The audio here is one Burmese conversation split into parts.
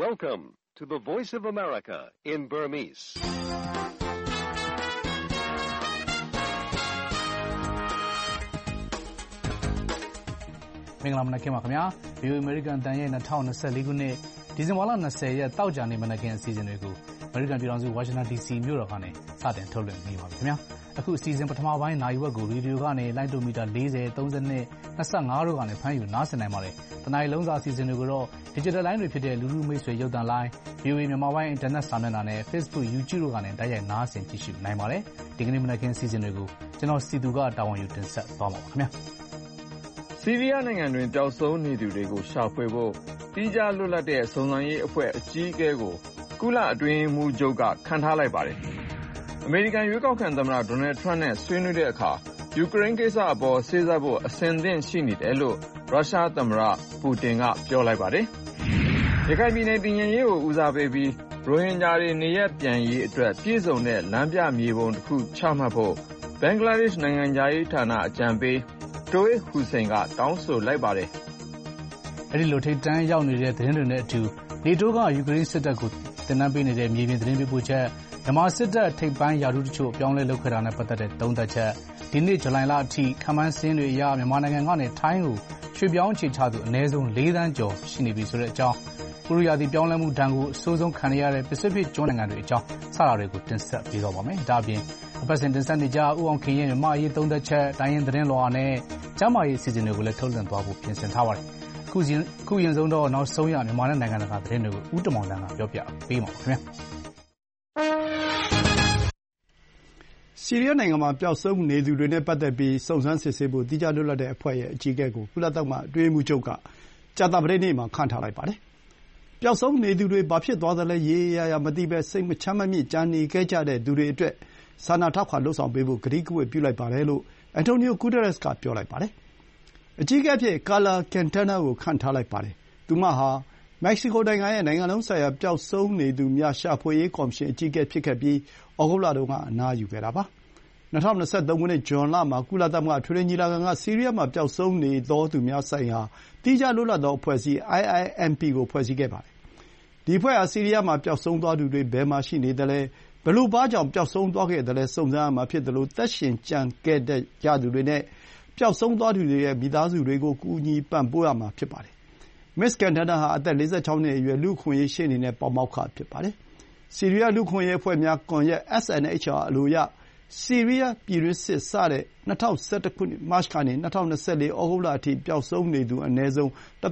Welcome to the Voice of America in Burmese. ။မင်္ဂလာမနက်ခင်းပါခင်ဗျာ။ VOA American တန်ရဲ့2024ခုနှစ်ဒီဇင်ဘာလ20ရက်တောက်ကြနေ့မနက်ခင်းအစီအစဉ်တွေကို American ပြည်ထောင်စု Washington DC မြို့တော်ကနေစတင်ထုတ်လွှင့်နေပါပြီခင်ဗျာ။အခုအစီအစဉ်ပထမပိုင်းနိုင်ဝက်ကိုရေဒီယိုကနေလိုင်းတိုမီတာ40 30နဲ့25တို့ကနေဖမ်းယူနားဆင်နိုင်ပါတယ်။တနင်္လာလုံးစာအစီအစဉ်တွေကိုတော့ Digital Line တွေဖြစ်တဲ့လူလူမိတ်ဆွေရုပ်သံလိုင်း VOA မြန်မာပိုင်း Internet စာမျက်နှာနဲ့ Facebook YouTube တို့ကနေတိုက်ရိုက်နားဆင်ကြည့်ရှုနိုင်ပါတယ်။ဒီကနေ့မနက်ခင်းအစီအစဉ်တွေကိုကျွန်တော်စီသူကတာဝန်ယူတင်ဆက်သွားပါပါခင်ဗျာ။ဆီးရီးယားနိုင်ငံတွင်ပျောက်ဆုံးနေသူတွေကိုရှာဖွေဖို့သီးခြားလွတ်လပ်တဲ့စုံစမ်းရေးအဖွဲ့အကြီးအကဲကိုကုလအတွင်းရေးမှူးချုပ်ကခန့်ထားလိုက်ပါတယ်။အမေရိကန်ရွေးကောက်ခံသမ္မတဒေါ်နယ်ထရမ့်နဲ့ဆွေးနွေးတဲ့အခါယူကရိန်းကိစ္စအပေါ်စေ့စပ်ဖို့အဆင်သင့်ရှိနေတယ်လို့ရုရှားသမ္မတပူတင်ကပြောလိုက်ပါတယ်။ရခိုင်ပြည်နယ်တည်ငြိမ်ရေးကိုဦးစားပေးပြီးရိုဟင်ဂျာတွေနေရပ်ပြန်ရေးအတွက်ပြည့်စုံတဲ့လမ်းပြမြေပုံတစ်ခုချမှတ်ဖို့ဘင်္ဂလားဒေ့ရှ်နိုင်ငံသားရေးဌာနအကြံပေးတိုးဟူစိန်ကတောင်းဆိုလိုက်ပါတယ်။အဲဒီလိုထိပ်တန်းရောက်နေတဲ့သတင်းတွေနဲ့အတူနေတိုးကယူကရိန်းစစ်တပ်ကိုတင်နန်းပေးနေတဲ့မြေပြင်သတင်းပေးပို့ချက်မြန်မာစစ်တပ်ထိပ်ပိုင်းရာထူးတချို့အပြောင်းလဲလုပ်ခဲ့တာနဲ့ပတ်သက်တဲ့သုံးသပ်ချက်ဒီနေ့ဇူလိုင်လအထိခန့်မှန်းစာရင်းတွေအရမြန်မာနိုင်ငံကနေထိုင်းကိုရွှေ့ပြောင်းအခြေချသူအနည်းဆုံး4သန်းကျော်ရှိနေပြီဆိုတဲ့အကြောင်းဥရောပပြောင်းလဲမှုဒဏ်ကိုအဆိုးဆုံးခံရတဲ့ပစိဖိတ်ကျွန်းနိုင်ငံတွေအကြောင်းစတာတွေကိုတင်ဆက်ပေးတော့ပါမယ်။ဒါအပြင်အပတ်စဉ်တင်ဆက်နေကြဦးအောင်ခင်ရဲ့မြန်မာရေးသုံးသက်ချက်တိုင်းရင်သတင်းလော်နဲ့ကျမ်းမာရေးအစီအစဉ်တွေကိုလည်းထုတ်လွှင့်သွားဖို့ပြင်ဆင်ထားပါတယ်။ခုရင်ဆုံးတော့နောက်ဆုံးရမြန်မာနဲ့နိုင်ငံတကာသတင်းတွေကိုဦးတမောင်တန်းကပြောပြပေးပါခင်ဗျာ။ဆီးရီးယားနိုင်ငံမှာပျောက်ဆုံးနေသူတွေနဲ့ပတ်သက်ပြီးစုံစမ်းစစ်ဆေးဖို့သီးခြားလွတ်လပ်တဲ့အဖွဲ့ရဲ့အကြီးအကဲကိုကုလသမဂ္ဂအတွင်းရေးမှူးချုပ်ကကြာသပတေးနေ့မှာခန့်ထားလိုက်ပါတယ်။ပျောက်ဆုံးနေသူတွေဘာဖြစ်သွားသလဲရေရေရာရာမသိဘဲစိတ်မချမ်းမမြေ့ကျန်နေခဲ့ကြတဲ့သူတွေအတွက်စာနာထောက်ခံလုပ်ဆောင်ပေးဖို့ကတိကဝတ်ပြုလိုက်ပါတယ်လို့အန်တိုနီယိုဂူတာရက်စ်ကပြောလိုက်ပါတယ်။အကြီးအကဲအဖြစ်ကာလာကင်တာနာကိုခန့်ထားလိုက်ပါတယ်။သူမဟာမက္ကဆီကိုနိုင်ငံရဲ့နိုင်ငံလုံးဆိုင်ရာပျောက်ဆုံးနေသူများရှာဖွေရေးကော်မရှင်အကြီးအကဲဖြစ်ခဲ့ပြီးဩဂုတ်လတုန်းကအနားယူခဲ့တာပါ။2023ခုနှစ်ဇွန်လမှာကုလသမဂ္ဂထွေထွေညီလာခံကဆီးရီးယားမှာပျောက်ဆုံးနေသောသူများဆိုင်ရာသီးခြားလွတ်လပ်သောအဖွဲ့အစည်း IIMP ကိုဖွဲ့စည်းခဲ့ပါတယ်။ဒီအဖွဲ့ဟာဆီးရီးယားမှာပျောက်ဆုံးသွားသူတွေဘယ်မှာရှိနေသလဲဘယ်လိုဘာကြောင့်ပျောက်ဆုံးသွားခဲ့သလဲစုံစမ်းရမှာဖြစ်သလိုသက်ရှင်ကျန်ခဲ့တဲ့ကြသူတွေနဲ့ပျောက်ဆုံးသွားသူတွေရဲ့မိသားစုတွေကိုကူညီပံ့ပိုးရမှာဖြစ်ပါတယ်။မစ္စကန်တနာဟာအသက်46နှစ်အရွယ်လူ့အခွင့်အရေးရှေ့နေနဲ့ပါမောက္ခဖြစ်ပါတယ်။ဆီးရီးယားလူ့အခွင့်အရေးအဖွဲ့များကွန်ရက် SNHR အလိုအရဆီးရီးယားပြည်တွင်းစစ်စတဲ့2011ခုနှစ်မတ်ကနေ2024ဩဂုတ်လအထိပျောက်ဆုံးနေသူအနည်းဆုံး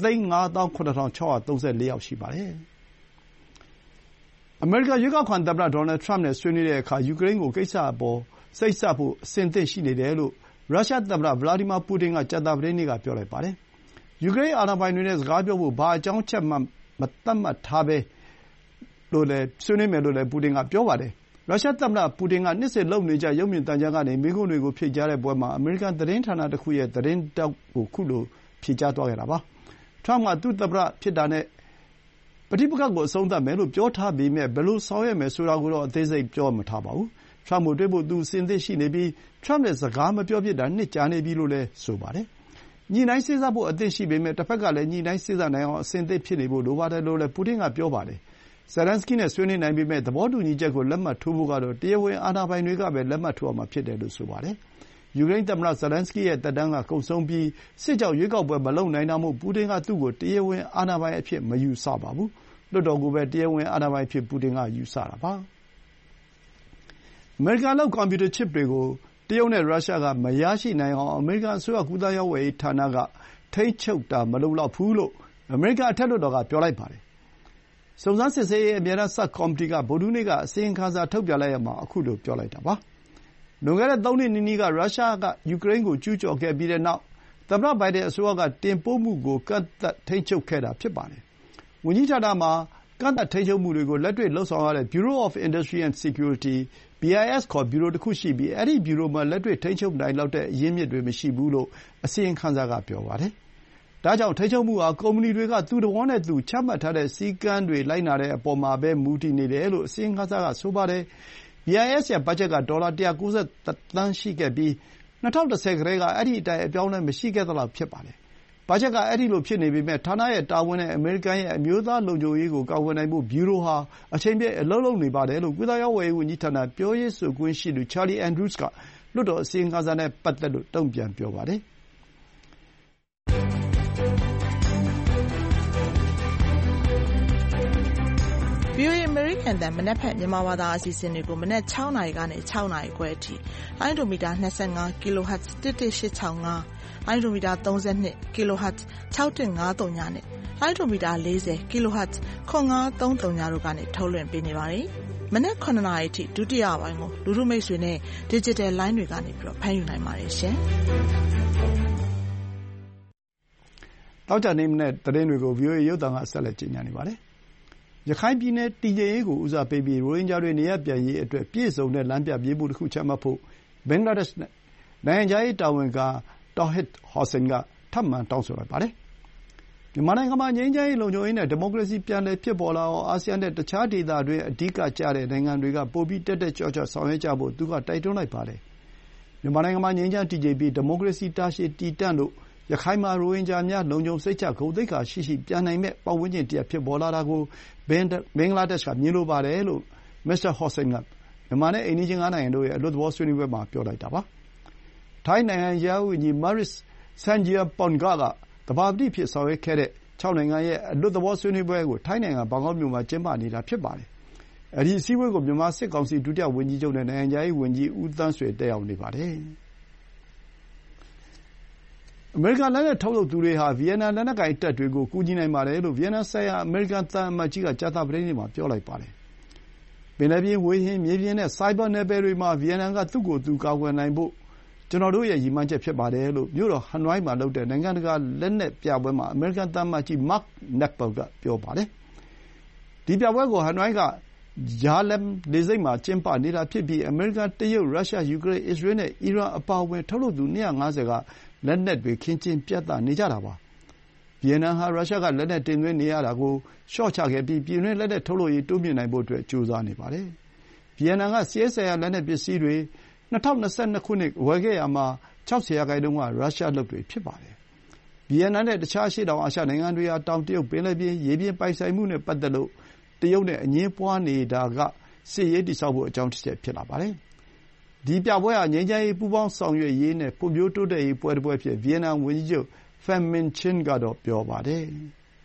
1,576,634 ယောက်ရှိပါတယ်။အမေရိကန်ရွေးကောက်ခံသမ္မတဒေါ်နယ်ထရမ့်နဲ့ဆွေးနွေးတဲ့အခါယူကရိန်းကိုကိစ္စအပေါ်စိတ်ဆက်ဖို့အဆင်သင့်ရှိနေတယ်လို့ရုရှားသမ္မတဗလာဒီမာပူတင်ကကြာသပတေးနေ့ကပြောလိုက်ပါတယ်။ယူကရိန်းအာဏာပိုင်တွေနဲ့စကားပြောဖို့ဘာအကြောင်းချက်မှမသတ်မှတ်ထားဘဲလို့လည်းဆွေးနွေးမယ်လို့လည်းပူတင်ကပြောပါတယ်။ရုရှားသမ္မတပူတင်ကနှစ်စဉ်လုပ်နေကြရုပ်မြင်သံကြားကနေမေးခွန်းတွေကိုဖြေကြားတဲ့ပွဲမှာအမေရိကန်သတင်းဌာနတစ်ခုရဲ့သတင်းထောက်ကိုခုလိုဖြေကြားသွားခဲ့တာပါ။ထရမ့်ကသူ့သမ္မတဖြစ်တာနဲ့ပဋိပက္ခကိုအဆုံးသတ်မယ်လို့ပြောထားပေမဲ့ဘယ်လိုဆောင်ရွက်မယ်ဆိုတာကိုတော့အသေးစိတ်ပြောမထားပါဘူး။ထရမ့်ကိုတွေ့ဖို့သူအဆင်သင့်ရှိနေပြီးထရမ့်နဲ့စကားမပြောဖြစ်တာနှစ်ကြာနေပြီလို့လည်းဆိုပါတယ်။ညှိနှိုင်းစေ့စပ်ဖို့အသင့်ရှိပေမဲ့တစ်ဖက်ကလည်းညှိနှိုင်းစေ့စပ်နိုင်အောင်အဆင်သင့်ဖြစ်နေဖို့လိုပါတယ်လို့လည်းပူတင်ကပြောပါတယ်။ဇယ်လန်စကီးနဲ့ဆွေးနွေးနိုင်ပေမဲ့သဘောတူညီချက်ကိုလက်မှတ်ထိုးဖို့ကတော့တရားဝင်အာဏာပိုင်တွေကပဲလက်မှတ်ထိုးရမှာဖြစ်တယ်လို့ဆိုပါတယ်။ယူကရိန်းသမ္မတဇယ်လန်စကီးရဲ့သက်တမ်းကကုန်ဆုံးပြီးစစ်ကြောင့်ရွေးကောက်ပွဲမလုပ်နိုင်တာမို့ပူတင်ကသူ့ကိုတရားဝင်အာဏာပိုင်အဖြစ်မယူဆပါဘူး။လွှတ်တော်ကိုပဲတရားဝင်အာဏာပိုင်အဖြစ်ပူတင်ကယူဆတာပါ။အမေရိကန်လုပ်ကွန်ပျူတာချစ်တွေကိုတရုတ်နဲ့ရုရှားကမရရှိနိုင်အောင်အမေရိကန်အစိုးရကူးသန်းရောင်းဝယ်ရေးဌာနကထိန်းချုပ်တာမလုံလောက်ဘူးလို့အမေရိကန်အထက်လွှတ်တော်ကပြောလိုက်ပါတယ်။စုံစမ်းစစ်ဆေးရေးအမြဲတမ်းဆပ်ကော်မတီကဗုဒ္ဓဟူးနေ့ကအစီရင်ခံစာထုတ်ပြန်လိုက်ရမှာအခုလိုပြောလိုက်တာပါ။လွန်ခဲ့တဲ့3နှစ်နီးနီးကရုရှားကယူကရိန်းကိုကျူးကျော်ခဲ့ပြီးတဲ့နောက်သမ္မတဘိုင်ဒန်အစိုးရကတင်ပို့မှုကိုကန့်သတ်ထိန်းချုပ်ခဲ့တာဖြစ်ပါတယ်။ဝန်ကြီးဌာနမှာကန့်သတ်ထိန်းချုပ်မှုတွေကိုလက်တွေ့လုပ်ဆောင်ရတဲ့ Bureau of Industry and Security BIS ခေါ်ဗျူရိုတစ်ခုရှိပြီးအဲဒီဗျူရိုမှာလက်တွေ့ထိန်းချုပ်နိုင်လောက်တဲ့အရင်းအမြစ်တွေမရှိဘူးလို့အစီရင်ခံစာကပြောပါတယ်။ဒါကြောင့်ထိန်းချုပ်မှုဟာကုမ္ပဏီတွေကသူ့သဘောနဲ့သူချမှတ်ထားတဲ့စည်းကမ်းတွေလိုက်နာတဲ့အပေါ်မှာပဲမူတည်နေတယ်လို့အစီရင်ခံစာကဆိုပါတယ်။ BIS ရဲ့ဘတ်ဂျက်ကဒေါ်လာ190သန်းရှိခဲ့ပြီး2010ကတည်းကအဲဒီအတိုင်းအပြောင်းအလဲမရှိခဲ့သလောက်ဖြစ်ပါတယ်။ဘာချက်ကအဲ့ဒီလိုဖြစ်နေပေမဲ့ဌာနရဲ့တာဝန်နဲ့အမေရိကန်ရဲ့အမျိုးသားလုံခြုံရေးကိုကာကွယ်နိုင်ဖို့ဗျူရိုဟာအချိန်ပြည့်အလုပ်လုပ်နေပါတယ်လို့ကူးသန်းရောင်းဝယ်ရေးဝန်ကြီးဌာနပြောရေးဆိုခွင့်ရှိသူ Charlie Andrews ကလွှတ်တော်အစီရင်ခံစာနဲ့ပတ်သက်လို့တုံ့ပြန်ပြောပါတယ်။ VOA အမေရိကန်အသံမနက်ဖြန်မြန်မာဘာသာအစီအစဉ်တွေကိုမနက်6 နာရီကနေ6 နာရီခွဲအထိလိုင်းဒိုမီတာ25 kHz 11865လိုင်းဒိုမီတာ32 kHz 6153ညနဲ့လိုင်းဒိုမီတာ40 kHz 9533တို့ကနေထုတ်လွှင့်ပေးနေပါတယ်။မနက်9 နာရီအထိဒုတိယပိုင်းကိုလူထုမိတ်ဆွေနဲ့ digital line တွေကနေပြီးတော့ဖမ်းယူနိုင်ပါတယ်ရှင်။တောက်ကြနေမနဲ့သတင်းတွေကို VOA ရုပ်သံကဆက်လက်ကြီးညာနေပါတယ်။ရခိုင်ပြည်နယ်တည်ငြိမ်ရေးကိုဦးစားပေးပြီးရိုဟင်ဂျာတွေနေရပ်ပြန်ရေးအတွက်ပြည့်စုံတဲ့လမ်းပြမြေပုံတစ်ခုချမှတ်ဖို့ဘင်္ဂလားဒေ့ရှ်နိုင်ငံခြားရေးတာဝန်ခံ Tauhid Hossain ကထပ်မံတောင်းဆိုလိုက်ပါတယ်။မြန်မာနိုင်ငံမှာငြိမ်းချမ်းရေးလုံခြုံရေးနဲ့ဒီမိုကရေစီပြန်လည်ဖြစ်ပေါ်လာအောင်အာဆီယံနဲ့တခြားဒေသတွင်းအဓိကကျတဲ့နိုင်ငံတွေကပိုပြီးတက်တက်ကြွကြွဆောင်ရွက်ကြဖို့သူကတိုက်တွန်းလိုက်ပါတယ်။မြန်မာနိုင်ငံမှာငြိမ်းချမ်းတည်ငြိမ်ပြီးဒီမိုကရေစီတာရှည်တည်တံ့လို့ရခိုင်မှာရိုဟင်ဂျာများလုံခြုံစိတ်ချဂုဏ်သိက္ခာရှိရှိပြန်နိုင်မဲ့ပတ်ဝန်းကျင်တရပ်ဖြစ်ပေါ်လာတာကိုဘင်္ဂလားဒေ့ရှ်ကမြင်လိုပါတယ်လို့မစ္စတာ Hossain ကမြန်မာနဲ့အိမ်နီးချင်း၅နိုင်ငံတို့ရဲ့အလွတ်သဘောဆွေးနွေးပွဲမှာပြောလိုက်တာပါ။ထိုင်းနိုင်ငံခြားရေးဝန်ကြီး Maris Sangiampongsa ကသဘာပတိဖြစ်ဆောင်ရွက်ခဲ့တဲ့6နိုင်ငံရဲ့အလွတ်သဘောဆွေးနွေးပွဲကိုထိုင်းနိုင်ငံဘန်ကောက်မြို့မှာကျင်းပနေတာဖြစ်ပါတယ်။အဲဒီအစည်းအဝေးကိုမြန်မာစစ်ကောင်စီဒုတိယဝန်ကြီးချုပ်နဲ့နိုင်ငံခြားရေးဝန်ကြီးဦးသန်းဆွေတက်ရောက်နေပါတယ်။အမေရိကန်လက်နက်ထုတ်လုပ်သူတွေဟာဗီယက်နမ်လက်နက်ကိုင်တပ်တွေကိုကူညီနိုင်ပါတယ်လို့ဗီယက်နမ်ဆိုင်ရာအမေရိကန်သံအမတ်ကြီးကကြာသပတေးနေ့မှာပြောလိုက်ပါတယ်။ပင်လယ်ပြင်ဝေဟင်မြေပြင်နဲ့ဆိုက်ဘာနယ်ပယ်တွေမှာဗီယက်နမ်ကသူ့ကိုယ်သူကာကွယ်နိုင်ဖို့ကျွန်တော်တို့ရဲ့ရည်မှန်းချက်ဖြစ်ပါတယ်လို့မြို့တော်ဟနွိုင်းမှာလုပ်တဲ့နိုင်ငံတကာလက်နက်ပြပွဲမှာအမေရိကန်သံအမတ်ကြီး Mark Knapper ကပြောပါတယ်။ဒီပြပွဲကိုဟနွိုင်းကဂျာလမ်လေဆိပ်မှာကျင်းပနေတာဖြစ်ပြီးအမေရိကန်တရုတ်ရုရှားယူကရိန်းအစ္စရေးနဲ့အီရန်အပါအဝင်ထုတ်လုပ်သူ250ကလက်နက်တွေခင်းကျင်းပြသနေကြတာပါ။ဗီယက်နမ်ဟာရုရှားကလက်နက်တင်သွင်းနေရတာကိုလျှော့ချခဲ့ပြီးပြည်တွင်းလက်နက်ထုတ်လုပ်ရေးတိုးမြှင့်နိုင်ဖို့အတွက်ကြိုးစားနေပါတယ်။ဗီယက်နမ်ကစစ်ရေးဆိုင်ရာလက်နက်ပစ္စည်းတွေ2022ခုနှစ်ဝယ်ခဲ့ရာမှာ60%ကရုရှားလုပ်တွေဖြစ်ပါတယ်။ဗီယက်နမ်နဲ့တခြားအရှေ့တောင်အာရှနိုင်ငံတွေဟာတောင်တရုတ်ပင်လယ်ပြင်ရေပြင်ပိုင်ဆိုင်မှုနဲ့ပတ်သက်လို့တရုတ်နဲ့အငြင်းပွါးနေတာကစစ်ရေးတည်ဆောက်ဖို့အကြောင်းတစ်ချက်ဖြစ်လာပါတယ်။ဒီပြပွဲဟာငြိမ်းချမ်းရေးပူးပေါင်းဆောင်ရွက်ရေးနဲ့ဖွံ့ဖြိုးတိုးတက်ရေးပွဲတစ်ပွဲဖြစ်ဗီယက်နမ်ဝန်ကြီးချုပ် Pham Minh Chinh ကတော့ပြောပါတယ်။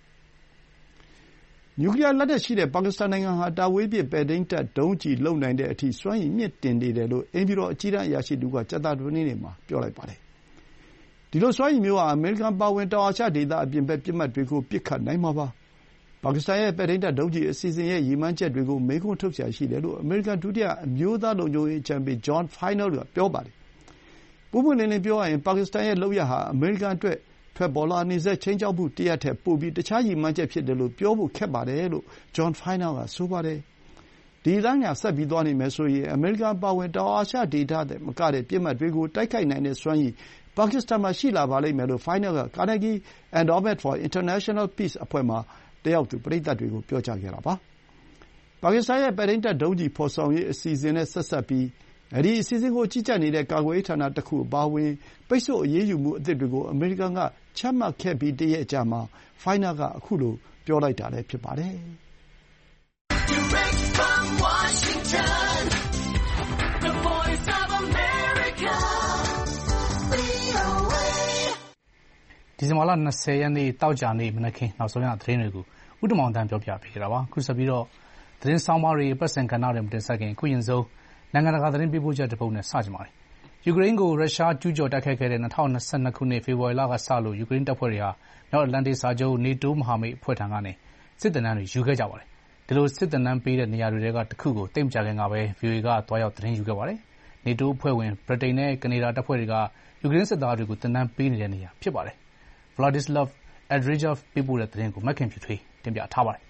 နျူကလီယာလက်နက်ရှိတဲ့ပါကစ္စတန်နိုင်ငံဟာတာဝေးပစ်ပဲ့ထိန်းတပ်ဒုံးကျည်လုပ်နိုင်တဲ့အထိစွမ်းရည်မြင့်တင်နေတယ်လို့အိမ်ဖြူတော်အကြီးတန်းအရာရှိတစ်ဦးကကြာသပတေးနေ့မှာပြောလိုက်ပါတယ်။ဒီလိုစွမ်းရည်မျိုးဟာအမေရိကန်ပါဝင်တောင်အာရှဒေသအပြင်ဘက်ပစ်မှတ်တွေကိုပစ်ခတ်နိုင်မှာပါ။ပါကစ္စတန်ရဲ့ပဲ့ထိန်းတပ်ဒုံးကျည်အစီအစဉ်ရဲ့ရည်မှန်းချက်တွေကိုမေးခွန်းထုတ်စရာရှိတယ်လို့အမေရိကန်ဒုတိယအမျိုးသားလုံခြုံရေးအကြံပေး John Fainall ကပြောပါတယ်။ပွင့်ပွင့်လင်းလင်းပြောရရင်ပါကစ္စတန်ရဲ့လုပ်ရပ်ဟာအမေရိကန်အတွက်ထွက်ပေါ်လာနေစေခြိမ်းခြောက်မှုတရပ်ထက်ပိုပြီးတခြားရည်မှန်းချက်ဖြစ်တယ်လို့ပြောဖို့ခက်ပါတယ်လို့ John Fainall ကဆိုပါတယ်။ဒီလမ်းညာဆက်ပြီးသွားနေမယ်ဆိုရင်အမေရိကန်ပါဝင်တောင်အာရှဒေသနဲ့မကတဲ့ပစ်မှတ်တွေကိုတိုက်ခိုက်နိုင်တဲ့စွမ်းရည်ပါကစ္စတန်မှာရှိလာပါလိမ့်မယ်လို့ Fainall က Carnegie Endowment for International Peace အဖွဲ့မှာတက်ရောက်သူပရိသတ်တွေကိုပြောကြားခဲ့တာပါ။ပါကစ္စတန်ရဲ့ပဲ့ထိန်းတပ်ဒုံးကျည်ဖော်ဆောင်ရေးအစီအစဉ်နဲ့ဆက်စပ်ပြီးအဲဒီအစီအစဉ်ကိုကြီးကြပ်နေတဲ့ကာကွယ်ရေးဌာနတစ်ခုအပါအဝင်ပိတ်ဆို့အရေးယူမှုအသစ်တွေကိုအမေရိကန်ကချမှတ်ခဲ့ပြီးတရက်အကြာမှာ Fainall ကအခုလိုပြောလိုက်တာလည်းဖြစ်ပါတယ်။ Direct from Washington, the voice of America, VOA ဒီဇင်ဘာလ20ရက်နေ့တောက်ကြနေ့မနက်ခင်းနောက်ဆုံးရသတင်းတွေကိုဥတ္တမောင်တန်းပြောပြပေးခဲ့တာပါခုဆက်ပြီးတော့သတင်းဆောင်မတွေပတ်စံကဏ္ဍတွေမတင်ဆက်ခင်အခုရင်ဆုံးနိုင်ငံတကာသတင်းပေးပို့ချက်တစ်ပုဒ်နဲ့စကြပါတယ်ယူကရိန်းကိုရုရှားကျူးကျော်တိုက်ခိုက်ခဲ့တဲ့2022ခုနှစ်ဖေဖော်ဝါရီလကစလို့ယူကရိန်းတပ်ဖွဲ့တွေဟာမြောက်အတ္တလန်တိတ်စာချုပ် NATO မဟာမိတ်အဖွဲ့ထံကနေစစ်တပ်တွေယူခဲ့ကြပါတယ်ဒီလိုစစ်တပ်ပေးတဲ့နေရာတွေကတစ်ခုကိုတိတ်မကြခင်ကပဲ VOA ကတွားရောက်သတင်းယူခဲ့ပါတယ် NATO အဖွဲ့ဝင်ဗြိတိန်နဲ့ကနေဒါတပ်ဖွဲ့တွေကယူကရိန်းစစ်သားတွေကိုတင်နန်းပေးနေတဲ့နေရာဖြစ်ပါတယ်Vladislav Adrizhov ပေးပို့တဲ့သတင်းကိုမက်ခင်ဖြူထွေးတင်ပြထားပါတယ်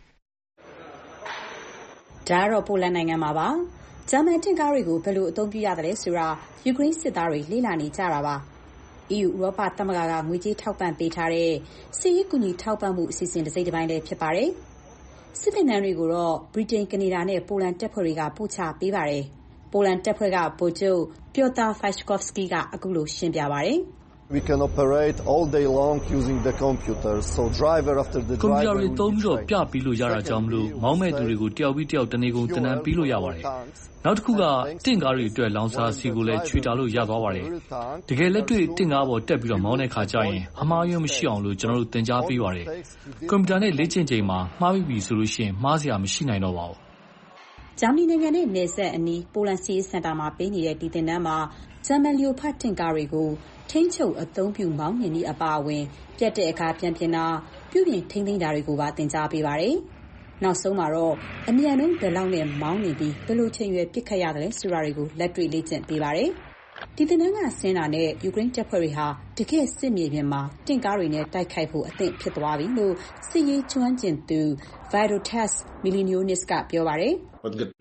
။ဒါကတော့ပိုလန်နိုင်ငံမှာပါ။ဂျာမန်တင့်ကားတွေကိုဘယ်လိုအသုံးပြုရတယ်လဲဆိုတာယူကရိန်းစစ်သားတွေလေ့လာနေကြတာပါ။ EU ဥရောပသမဂ္ဂကငွေကြေးထောက်ပံ့ပေးထားတဲ့စစ်ရေးကူညီထောက်ပံ့မှုအစီအစဉ်တစ်စိတ်တစ်ပိုင်းလည်းဖြစ်ပါတယ်။စစ်တပ်တွေကိုတော့ဗြိတိန်ကနေဒါနဲ့ပိုလန်တပ်ဖွဲ့တွေကပို့ချပေးပါတယ်။ပိုလန်တပ်ဖွဲ့ကဗိုလ်ချုပ်Piotr Fashkovsky ကအခုလိုရှင်းပြပါတယ်။ We can operate all day long using the computer. So driver after the driver. ကွန်ပျူတာတွေသုံးပြီးတော့ပြပြီးလို့ရတာကြောင့်မလို့မောင်းမဲ့သူတွေကိုတယောက်ပြီးတယောက်တနေကုန်သင်တန်းပေးလို့ရပါတယ်။နောက်တစ်ခုကတင့်ကားတွေအတွက်လောင်စာဆီကိုလည်းချွေတာလို့ရသွားပါတယ်။တကယ်လက်တွေ့တင့်ကားပေါ်တက်ပြီးတော့မောင်းတဲ့ခါကျရင်အမှားယွင်းမရှိအောင်လို့ကျွန်တော်တို့သင်ကြားပေးပါတယ်။ကွန်ပျူတာနဲ့လေ့ကျင့်ချိန်မှာမှားပြီးပြီဆိုလို့ရှိရင်မှားစရာမရှိနိုင်တော့ပါဘူး။ဂျာမနီနိုင်ငံနဲ့နယ်စပ်အနီးပိုလန်စီစင်တာမှာပေးနေတဲ့ဒီသင်တန်းမှာဂျာမန်လီယိုဖတ်တင့်ကားတွေကိုထိန်းချုပ်အသုံးပြုမောင်းနှင်နည်းအပါအဝင်ပြတ်တဲ့အခါပြန်ပြင်တာပြုပြင်ထိန်းသိမ်းတာတွေကိုပါသင်ကြားပေးပါတယ်။နောက်ဆုံးမှာတော့အမြန်နှုန်းဘယ်လောက်နဲ့မောင်းနေပြီးဘယ်လိုချိန်ရွယ်ပစ်ခတ်ရတယ်ဆိုတာတွေကိုလက်တွေ့လေ့ကျင့်ပေးပါတယ်။ဒီသင်တန်းကဆင်းတာနဲ့ယူကရိန်းတပ်ဖွဲ့တွေဟာတကယ့်စစ်မြေပြင်မှာတင့်ကားတွေနဲ့တိုက်ခိုက်ဖို့အသင့်ဖြစ်သွားပြီလို့စစ်ရေးကျွမ်းကျင်သူ Vaidotas Milinionis ကပြောပါတယ်။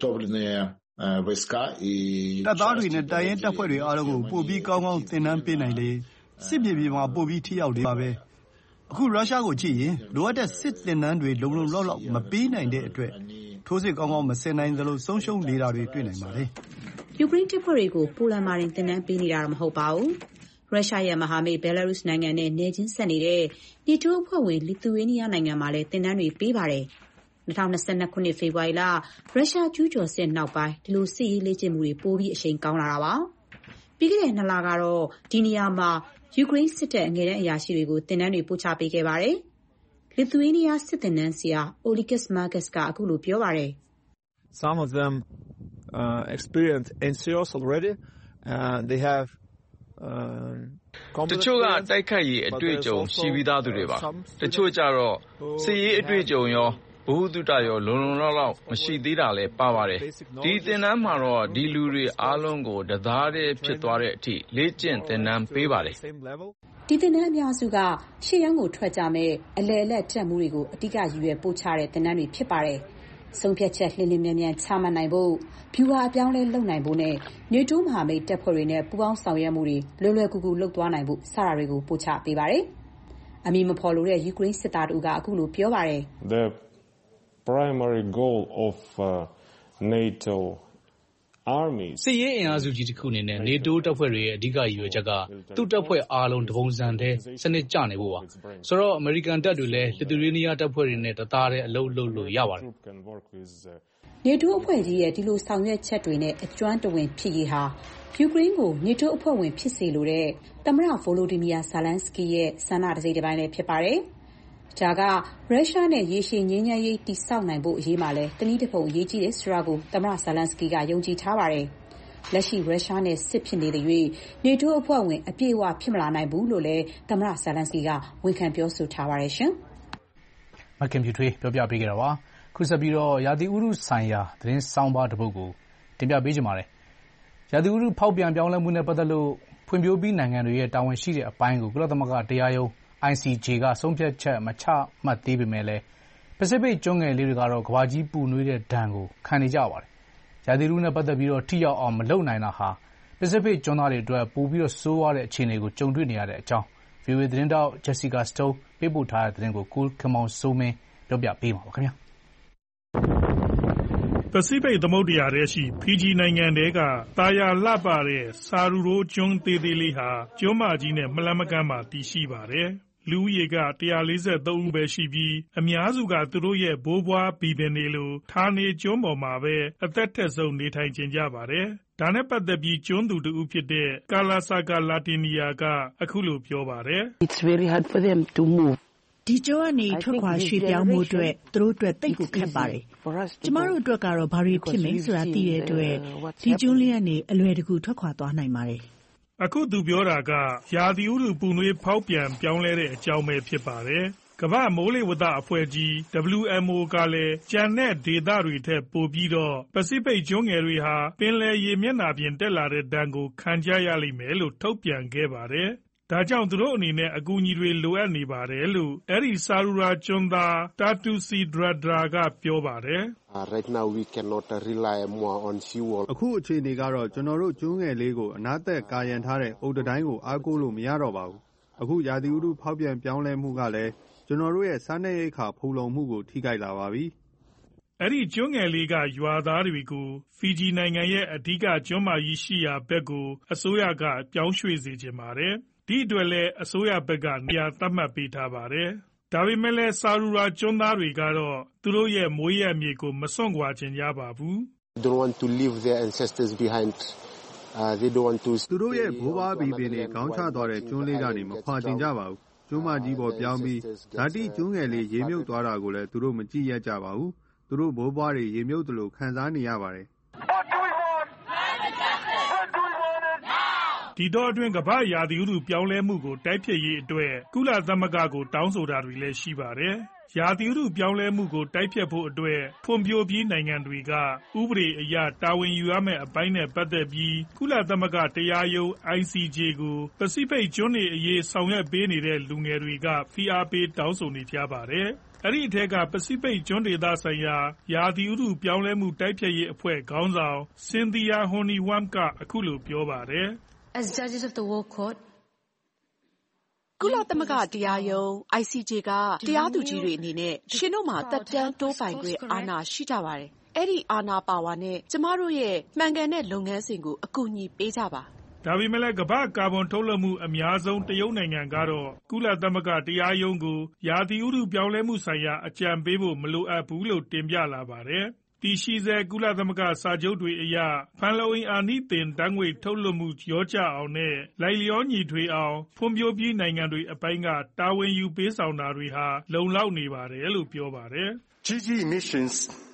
တပ်သားတွေနဲ့တပ်ရင်းတပ်ဖွဲ့တွေအားလုံးကိုပိုပြီးကောင်းကောင်းသင်တန်းပေးနိုင်လေစစ်မြေပြင်မှာပိုပြီးထိရောက်လေပါပဲအခုရုရှားကိုကြည့်ရင်လိုအပ်တဲ့စစ်သင်တန်းတွေလုံလုံလောက်လောက်မပေးနိုင်တဲ့အတွက်ထိုးစစ်ကောင်းကောင်းမဆင်နိုင်သလိုဆုံးရှုံးနေတာတွေတွေ့နိုင်ပါတယ်ယူကရိန်းတပ်ဖွဲ့တွေကိုပိုလန်မှာတင်သင်တန်းပေးနေတာတော့မဟုတ်ပါဘူးရုရှားရဲ့မဟာမိတ်ဘယ်လာရုစ်နိုင်ငံနဲ့နယ်ချင်းဆက်နေတဲ့နေတိုးအဖွဲ့ဝင်လီသူယေးနီးယားနိုင်ငံမှာလည်းသင်တန်းတွေပေးပါတယ်2022 ခုနှစ်ဖေဖော်ဝါရီလရုရှားကျူးကျော်စစ်နောက်ပိုင်းဒီလိုစစ်ရေးလေ့ကျင့်မှုတွေပိုပြီးအရှိန်ကောင်းလာတာပါ။ပြီးခဲ့တဲ့2လကတော့ဒီနေရာမှာယူကရိန်းစစ်တပ်အငယ်တန်းအရာရှိတွေကိုသင်တန်းတွေပို့ချပေးခဲ့ပါတယ်။လီသူယေးနီးယားစစ်သင်တန်းဆရာ Olikis Markus ကအခုလိုပြောပါတယ်။ Some of them experienced NCOs already. They have တချို့ကတိုက်ခိုက်ရေးအတွေ့အကြုံရှိပြီးသားသူတွေပါ။တချို့ကျတော့စစ်ရေးအတွေ့အကြုံရောဘုဟုတုတရောလုံလုံလောက်မရှိသေးတာလည်းပါပါတယ်။ဒီသင်တန်းမှာတော့ဒီလူတွေအားလုံးကိုတသားတည်းဖြစ်သွားတဲ့အထိလေ့ကျင့်သင်တန်းပေးပါတယ်။ဒီသင်တန်းအများစုကရှေ့တန်းကိုထွက်ကြမဲ့အလယ်အလတ်တက်မှုတွေကိုအဓိကရည်ရွယ်ပို့ချတဲ့သင်တန်းတွေဖြစ်ပါတယ်။ဆုံးဖြတ်ချက်လျင်လျင်မြန်မြန်ချမှတ်နိုင်ဖို့ဗျူဟာအပြောင်းလဲလုပ်နိုင်ဖို့နဲ့နေတိုးမဟာမိတ်တပ်ဖွဲ့တွေနဲ့ပူးပေါင်းဆောင်ရွက်မှုတွေလွယ်လွယ်ကူကူလုပ်သွားနိုင်ဖို့စတာတွေကိုပို့ချပေးပါတယ်။အမည်မဖော်လိုတဲ့ယူကရိန်းစစ်သားတို့ကအခုလိုပြောပါတယ်။ primary goal of NATO army စစ်ရေးအင်အားစုကြီးတစ်ခုအနေနဲ့ NATO တပ်ဖွဲ့တွေရဲ့အဓိကရည်ရွယ်ချက်ကသူ့တပ်ဖွဲ့အားလုံးတပုံစံတည်းစနစ်ကျနေဖို့ပါဆိုတော့အမေရိကန်တပ်တွေလည်းလစ်သူရေးနီးယားတပ်ဖွဲ့တွေနဲ့တသားတည်းအလုပ်လုပ်လို့ရပါတယ် NATO အဖွဲ့ကြီးရဲ့ဒီလိုဆောင်ရွက်ချက်တွေနဲ့အကျွမ်းတဝင်ဖြစ်ရေးဟာယူကရိန်းကို NATO အဖွဲ့ဝင်ဖြစ်စေလိုတဲ့သမ္မတ Volodymyr Zelensky ရဲ့ဆန္ဒတစိတ်တစ်ပိုင်းလည်းဖြစ်ပါတယ်ဒါကရုရှားနဲ့ရေရှည်ငြိမ်းချမ်းရေးတည်ဆောက်နိုင်ဖို့အရေးမှာလဲတနည်းတစ်ပုံအရေးကြီးတယ်ဆိုတာကိုသမ္မတ Zelensky ကယုံကြည်ထားပါတယ်။လက်ရှိရုရှားနဲ့စစ်ဖြစ်နေတဲ့၍ NATO အဖွဲ့ဝင်အပြည့်အဝဖြစ်မလာနိုင်ဘူးလို့လဲသမ္မတ Zelensky ကဝန်ခံပြောဆိုထားပါတယ်ရှင်။မခင်ဖြူထွေးပြောပြပေးခဲ့တာပါ။ခုဆက်ပြီးတော့ရာသီဥတုဆိုင်ရာသတင်းဆောင်းပါးတစ်ပုဒ်ကိုတင်ပြပေးချင်ပါတယ်။ရာသီဥတုဖောက်ပြန်ပြောင်းလဲမှုနဲ့ပတ်သက်လို့ဖွံ့ဖြိုးပြီးနိုင်ငံတွေရဲ့တာဝန်ရှိတဲ့အပိုင်းကိုကုလသမဂ္ဂတရားရုံးICJ ကဆုံးဖြတ်ချက်မချမှတ်သေးပေမဲ့လည်းပစိဖိတ်ကျွန်းငယ်လေးတွေကတော့ကမ္ဘာကြီးပူနွေးတဲ့ဒဏ်ကိုခံနေကြပါတယ်။ရာသီဥတုနဲ့ပတ်သက်ပြီးတော့ထိရောက်အောင်မလုပ်နိုင်တာဟာပစိဖိတ်ကျွန်းသားတွေအတွက်ပိုပြီးတော့ဆိုးဝါးတဲ့အခြေအနေကိုကြုံတွေ့နေရတဲ့အကြောင်း VOA သတင်းတောက် Jessica Stone ပေးပို့ထားတဲ့သတင်းကိုကိုခင်မောင်စိုးမင်းပြောပြပေးမှာပါခင်ဗျာ။ပစိဖိတ်သမုဒ္ဒရာထဲရှိဖီဂျီနိုင်ငံထဲကတာယာလှပတဲ့ဆာရူရိုကျွန်းသေးသေးလေးဟာကျွန်းမကြီးနဲ့မလှမ်းမကမ်းမှာတည်ရှိပါတယ်။လူဦးရေက143ဦးပဲရှိပြီးအများစုကသူတို့ရဲ့ဘိုးဘွားဘီဘင်တွေလိုဌာနေကျွန်းပေါ်မှာပဲအသက်ထက်ဆုံးနေထိုင်ကြကြပါတယ်။ဒါနဲ့ပတ်သက်ပြီးကျွန်းသူတဦးဖြစ်တဲ့ကာလာဆာကာလာတီနီယာကအခုလိုပြောပါတယ်။ It's very hard for them to move ဒီကျွန်းကနေထွက်ခွာရွှေ့ပြောင်းမှုအတွက်သူတို့အတွက်သိပ်ကိုခက်ပါတယ်။ကျမတို့အတွက်ကတော့ဘာတွေဖြစ်မယ်ဆိုတာသိတဲ့အတွက်ဒီကျွန်းလေးကနေအလွယ်တကူထွက်ခွာသွားနိုင်ပါတယ်။အခုသူပြောတာကရာသီဥတုပူနွေးဖောက်ပြန်ပြောင်းလဲတဲ့အကြောင်းပဲဖြစ်ပါတယ်။ကမ္ဘာ့မိုးလေဝသအဖွဲ့ကြီး WMO ကလည်းကျန်တဲ့ဒေသတွေထက်ပိုပြီးတော့ပစိဖိတ်ကျွန်းငယ်တွေဟာပင်လယ်ရေမျက်နှာပြင်တက်လာတဲ့ဒဏ်ကိုခံကြရလိမ့်မယ်လို့ထုတ်ပြန်ခဲ့ပါတယ်။ဒါကြောင့်သူတို့အနေနဲ့အကူအညီတွေလိုအပ်နေပါတယ်လို့အဲဒီဆာရူရာကျွန်းသားတာတူစီဒရာဒရာကပြောပါတယ်။ Right now we cannot rely more on seawall အခုအခြေအနေကတော့ကျွန်တော်တို့ကျွန်းငယ်လေးကိုအနားသက်ကာရံထားတဲ့အုတ်တတိုင်းကိုအားကိုးလို့မရတော့ပါဘူး။အခုရာသီဥတုဖောက်ပြန်ပြောင်းလဲမှုကလည်းကျွန်တော်တို့ရဲ့စားနပ်ရိက္ခာဖူလုံမှုကိုထိခိုက်လာပါပြီ။အဲဒီကျွန်းငယ်လေးကရွာသားတွေကိုဖီဂျီနိုင်ငံရဲ့အဓိကကျွန်းမကြီးရှိရာဘက်ကိုအစိုးရကပြောင်းရွှေ့စေချင်ပါတယ်။ဒီအတွက်လည်းအစိုးရဘက်ကနေရာသတ်မှတ်ပေးထားပါတယ်။ဒါပေမဲ့လည်းဆာရူရာကျွန်းသားတွေကတော့သူတို့ရဲ့မွေးရမြေကိုမစွန့်ခွာချင်ကြပါဘူး။ Don't want to leave their ancestors behind. They don't want to. သူတို့ရဲ့ဘိုးဘွားဘီပင်တွေခေါင်းချသွားတဲ့ကျွန်းလေးကနေမခွာချင်ကြပါဘူး။ကျွန်းမကြီးပေါ်ပြောင်းပြီးဓာတိကျွန်းငယ်လေးရေမြုပ်သွားတာကိုလည်းသူတို့မကြည့်ရကြပါဘူး။သူတို့ဘိုးဘွားတွေရေမြုပ်သလိုခံစားနေရပါတယ်။ဒီတော့အတွင်းကမ္ဘာရာသီဥတုပြောင်းလဲမှုကိုတိုက်ဖျက်ရေးအတွက်ကုလသမဂ္ဂကိုတောင်းဆိုတာတွေလည်းရှိပါတယ်။ရာသီဥတုပြောင်းလဲမှုကိုတိုက်ဖျက်ဖို့အတွက်ဖွံ့ဖြိုးပြီးနိုင်ငံတွေကဥပဒေအရတာဝန်ယူရမယ့်အပိုင်းနဲ့ပတ်သက်ပြီးကုလသမဂ္ဂတရားရုံး ICJ ကိုပစိဖိတ်ကျွန်းတွေအရေးဆောင်ရွက်ပေးနေတဲ့လူငယ်တွေကဖိအားပေးတောင်းဆိုနေကြပါတယ်။အဲ့ဒီအထက်ကပစိဖိတ်ကျွန်းဒေသဆိုင်ရာရာသီဥတုပြောင်းလဲမှုတိုက်ဖျက်ရေးအဖွဲ့ခေါင်းဆောင် Cynthia Honeywam ကအခုလိုပြောပါတယ်။ As judges of the World Court, ကုလသမဂ္ဂတရားရုံး ICJ ကတရားသူကြီးတွေအနေနဲ့ရှင်တို့မှာသက်တမ်းတိုးပိုင်ခွင့်အာဏာရှိကြပါတယ်။အဲ့ဒီအာဏာပါဝါနဲ့ကျမတို့ရဲ့မှန်ကန်တဲ့လုပ်ငန်းစဉ်ကိုအကူအညီပေးကြပါ။ဒါပေမဲ့လည်းကမ္ဘာကာဗွန်ထုတ်လွှတ်မှုအများဆုံးတရုတ်နိုင်ငံကတော့ကုလသမဂ္ဂတရားရုံးကိုရာသီဥတုပြောင်းလဲမှုဆိုင်ရာအကြံပေးဖို့မလိုအပ်ဘူးလို့တင်ပြလာပါတယ်။တည်ရှိဆဲကုလသမဂ္ဂစာချုပ်တွေအရဖန်လုံအိမ်အာနိသင်ဓာတ်ငွေ့ထုတ်လွှတ်မှုလျော့ကျအောင်နဲ့လိုက်လျောညီထွေအောင်ဖွံ့ဖြိုးပြီးနိုင်ငံတွေအပိုင်းကတာဝန်ယူပေးဆောင်တာတွေဟာလုံလောက်နေပါတယ်လို့ပြောပါတယ်။ GG emissions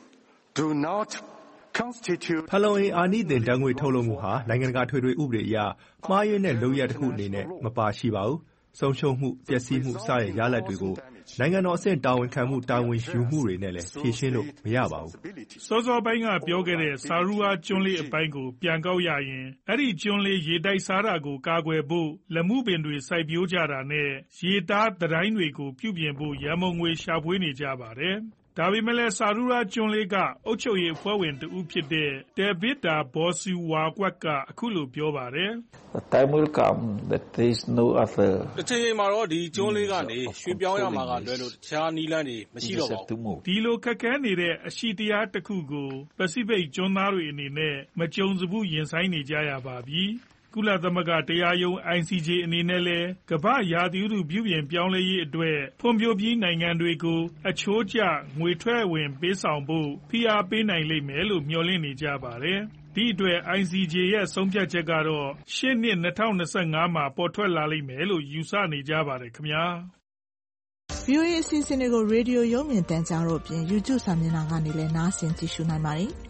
do not constitute ဖန်လုံအိမ်အာနိသင်ဓာတ်ငွေ့ထုတ်လွှတ်မှုဟာနိုင်ငံတကာထွေထွေဥပဒေအရမှားယွင်းတဲ့လုပ်ရပ်တစ်ခုအနေနဲ့မပါရှိပါဘူး။ဆုံးရှုံးမှုပျက်စီးမှုစတဲ့ရလဒ်တွေကိုနိုင်ငံတော်အဆင့်တာဝန်ခံမှုတာဝန်ယူမှုတွေနဲ့လည်းဖြေရှင်းလို့မရပါဘူး။စောစောပိုင်းကပြောခဲ့တဲ့ဆာရူဟာကျွန်းလေးအပိုင်းကိုပြန်ကောက်ရရင်အဲ့ဒီကျွန်းလေးရေတိုက်စားတာကိုကာကွယ်ဖို့လက်မှုပင်တွေစိုက်ပျိုးကြတာနဲ့ရေတားတံတိုင်းတွေကိုပြုပြင်ဖို့ရန်ပုံငွေရှာဖွေနေကြပါတယ်။ဒါပေမဲ့လည်းဆာရူရာကျွန်းလေးကအုပ်ချုပ်ရေးအဖွဲ့ဝင်တဦးဖြစ်တဲ့ဒေးဗစ်တာဘော်စီဝါကွက်ကအခုလိုပြောပါတယ်။ The time will come that there is no other တစ်ချိန်မှာတော့ဒီကျွန်းလေးကနေရွှေ့ပြောင်းရမှာကလွဲလို့တခြားနည်းလမ်းတွေမရှိတော့ပါဘူးဒီလိုခက်ခဲနေတဲ့အရှိတရားတစ်ခုကိုပစိဖိတ်ကျွန်းသားတွေအနေနဲ့မကြုံစဘူးရင်ဆိုင်နေကြရပါပြီကုလသမဂ္ဂတရားရုံး ICJ အနေနဲ့လည်းကမ္ဘာရာသီဥတုပြုပြင်ပြောင်းလဲရေးအတွက်ဖွံ့ဖြိုးပြီးနိုင်ငံတွေကိုအချိုးကျငွေထွက်ဝင်ပေးဆောင်ဖို့ဖိအားပေးနိုင်လိမ့်မယ်လို့မျှော်လင့်နေကြပါတယ်။ဒီအတွက် ICJ ရဲ့ဆုံးဖြတ်ချက်ကတော့ရှေ့နှစ်2025မှာပေါ်ထွက်လာလိမ့်မယ်လို့ယူဆနေကြပါတယ်ခင်ဗျာ။ VOA အစီအစဉ်တွေကိုရေဒီယိုရုပ်မြင်သံကြားတို့အပြင် YouTube စာမျက်နှာကနေလည်းနားဆင်ကြည့်ရှုနိုင်ပါတယ်။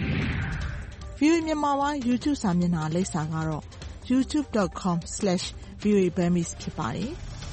VOA မြန်မာပိုင်း YouTube စာမျက်နှာလိပ်စာကတော့ youtube.com/voaburmese ဖြစ်ပါတယ်